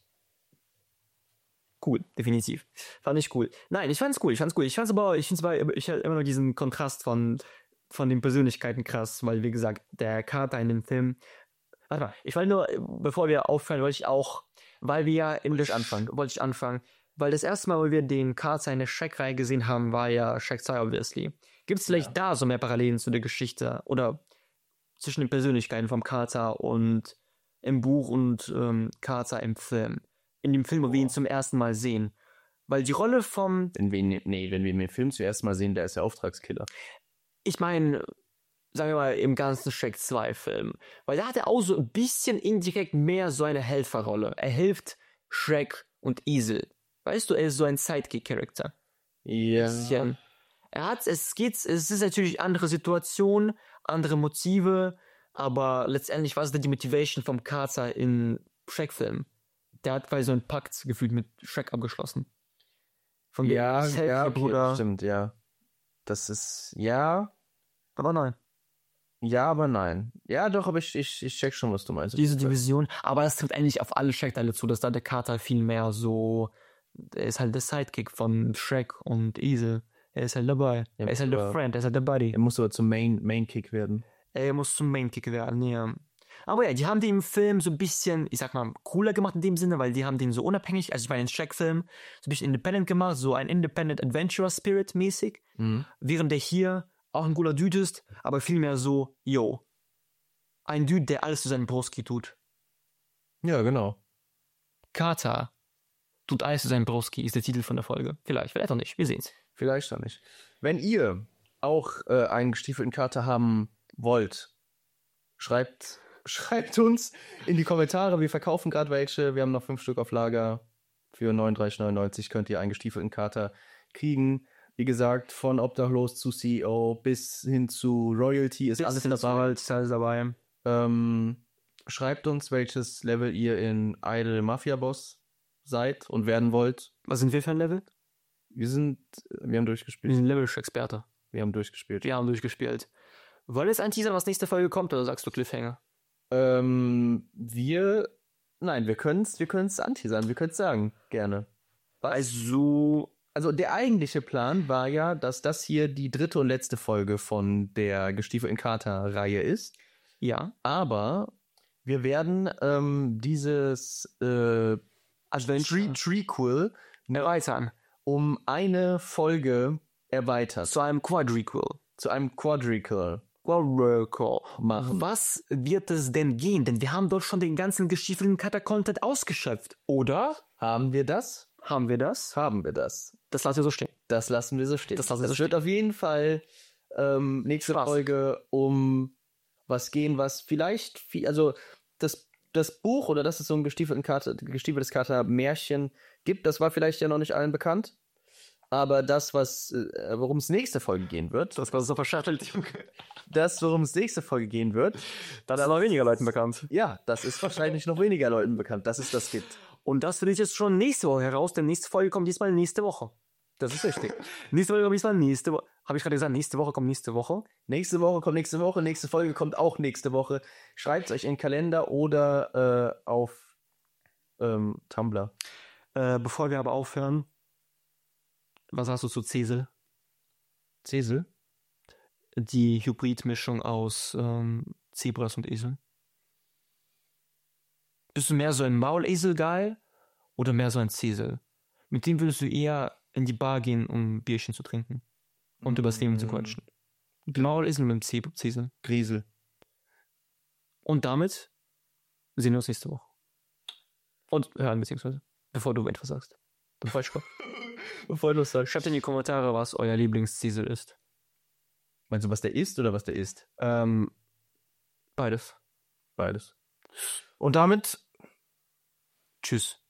cool, definitiv. Fand ich cool. Nein, ich fand's cool, ich fand's cool. Ich fand's aber, ich find's aber, ich halt immer noch diesen Kontrast von, von den Persönlichkeiten krass, weil, wie gesagt, der Kater in dem Film. Warte mal, ich wollte nur, bevor wir aufhören, wollte ich auch, weil wir ja in Wollte ich anfangen. Wollte ich anfangen. Weil das erste Mal, wo wir den Kater in der Shrek-Reihe gesehen haben, war ja Shrek zwei, obviously. Gibt's vielleicht Ja. da so mehr Parallelen zu der Geschichte oder zwischen den Persönlichkeiten vom Kater und im Buch und ähm, Kater im Film? In dem Film, wo wir ihn zum ersten Mal sehen. Weil die Rolle vom, Wenn wir ihn, nee, wenn wir ihn im Film zuerst mal sehen, der ist der Auftragskiller. ich meine, sagen wir mal, im ganzen Shrek zwei Film. Weil da hat er auch so ein bisschen indirekt mehr so eine Helferrolle. Er hilft Shrek und Esel. Weißt du, er ist so ein Sidekick-Charakter. Ja. Bisschen. Er hat, es geht, es ist natürlich andere Situation, andere Motive, aber letztendlich war es dann die Motivation vom Kater in Shrek-Film. Der hat quasi so einen Pakt gefühlt mit Shrek abgeschlossen. Von wegen, Ja, ich helf ja, dir, okay, Bruder. stimmt, ja. Das ist, ja, Aber nein. ja, aber nein. Ja, doch, aber ich, ich, ich check schon, was du meinst. Diese Division, aber das trifft eigentlich auf alle Shrek-Teile zu, dass da der Kater viel mehr so, er ist halt der Sidekick von Shrek und Esel. Er ist halt dabei. Ja, er ist halt der aber- Friend, er ist halt der Buddy. Er muss aber zum Main, Main Kick werden. Er muss zum Main-Kick werden, ja. Aber ja, die haben den Film so ein bisschen, ich sag mal, cooler gemacht in dem Sinne, weil die haben den so unabhängig, also ich war in Shrek-Film, so ein bisschen independent gemacht, so ein Independent Adventurer Spirit mäßig, Mhm. während der hier auch ein cooler Dude ist, aber vielmehr so, yo, ein Dude, der alles für seinen Broski tut. Ja, genau. Kater tut alles für seinen Broski, ist der Titel von der Folge. Vielleicht, vielleicht auch nicht, wir sehen's. Vielleicht auch nicht. Wenn ihr auch äh, einen gestiefelten Kater haben wollt, schreibt, schreibt uns in die Kommentare. Wir verkaufen gerade welche. Wir haben noch fünf Stück auf Lager. Für neununddreißig neunundneunzig könnt ihr einen gestiefelten Kater kriegen. Wie gesagt, von Obdachlos zu C E O bis hin zu Royalty ist alles dabei. ist alles dabei. Ähm, schreibt uns, welches Level ihr in Idle Mafia Boss seid und werden wollt. Was sind wir für ein Level? Wir sind, wir haben Wir durchgespielt. sind Level-Experte. Wir haben durchgespielt. Wir haben durchgespielt. Wollen wir jetzt anteasern, was nächste Folge kommt, oder sagst du Cliffhanger? Ähm, wir, nein, wir können es wir können's anteasern, wir können es sagen, gerne. Was? Also, Also der eigentliche Plan war ja, dass das hier die dritte und letzte Folge von der Gestiefelten Kater-Reihe ist. ja. Aber wir werden ähm, dieses äh, Tree Trequel Erweitern. um eine Folge erweitert. Zu einem Quadriquel. Zu einem Quadriquel. Quadriquel. Machen. Was wird es denn gehen? Denn wir haben doch schon den ganzen gestiefelten Cutter-Content ausgeschöpft. Oder? Haben wir das? Haben wir das? Haben wir das. Das lassen wir so stehen. Das lassen wir so stehen. Das lassen wir so wird auf jeden Fall ähm, nächste Spaß. Folge um was gehen, was vielleicht, viel, also das, das Buch oder dass es so ein gestiefelten Kater, gestiefeltes Kater-Märchen gibt, das war vielleicht ja noch nicht allen bekannt. Aber das, was, äh, worum es nächste Folge gehen wird, Das war so verschachtelt. das, worum es nächste Folge gehen wird, Da ist noch weniger Leuten bekannt. ja, das ist wahrscheinlich noch weniger Leuten bekannt, dass es das gibt. Und das findet jetzt schon nächste Woche heraus, denn nächste Folge kommt diesmal nächste Woche. Das ist richtig. Nächste Folge kommt diesmal nächste Woche. Habe ich gerade gesagt, nächste Woche kommt nächste Woche. Nächste Woche kommt nächste Woche, nächste Folge kommt auch nächste Woche. Schreibt es euch in den Kalender oder äh, auf ähm, Tumblr. Äh, bevor wir aber aufhören, was hast du zu Cesel? Cesel? Die Hybridmischung aus ähm, Zebras und Esel. Bist du mehr so ein Maulesel-Guy oder mehr so ein Cesel? Mit dem würdest du eher in die Bar gehen, um ein Bierchen zu trinken und übers Leben zu quatschen. Mit dem Maulesel mit dem Ce- Cesel. Griesel. Und damit sehen wir uns nächste Woche. Und hören, beziehungsweise, bevor du etwas sagst. Bevor ich komme. Bevor du es sagst. Schreibt in die Kommentare, was euer Lieblings-Cesel ist. Meinst du, was der isst oder was der isst? Ähm, beides. Beides. Und damit Tschüss.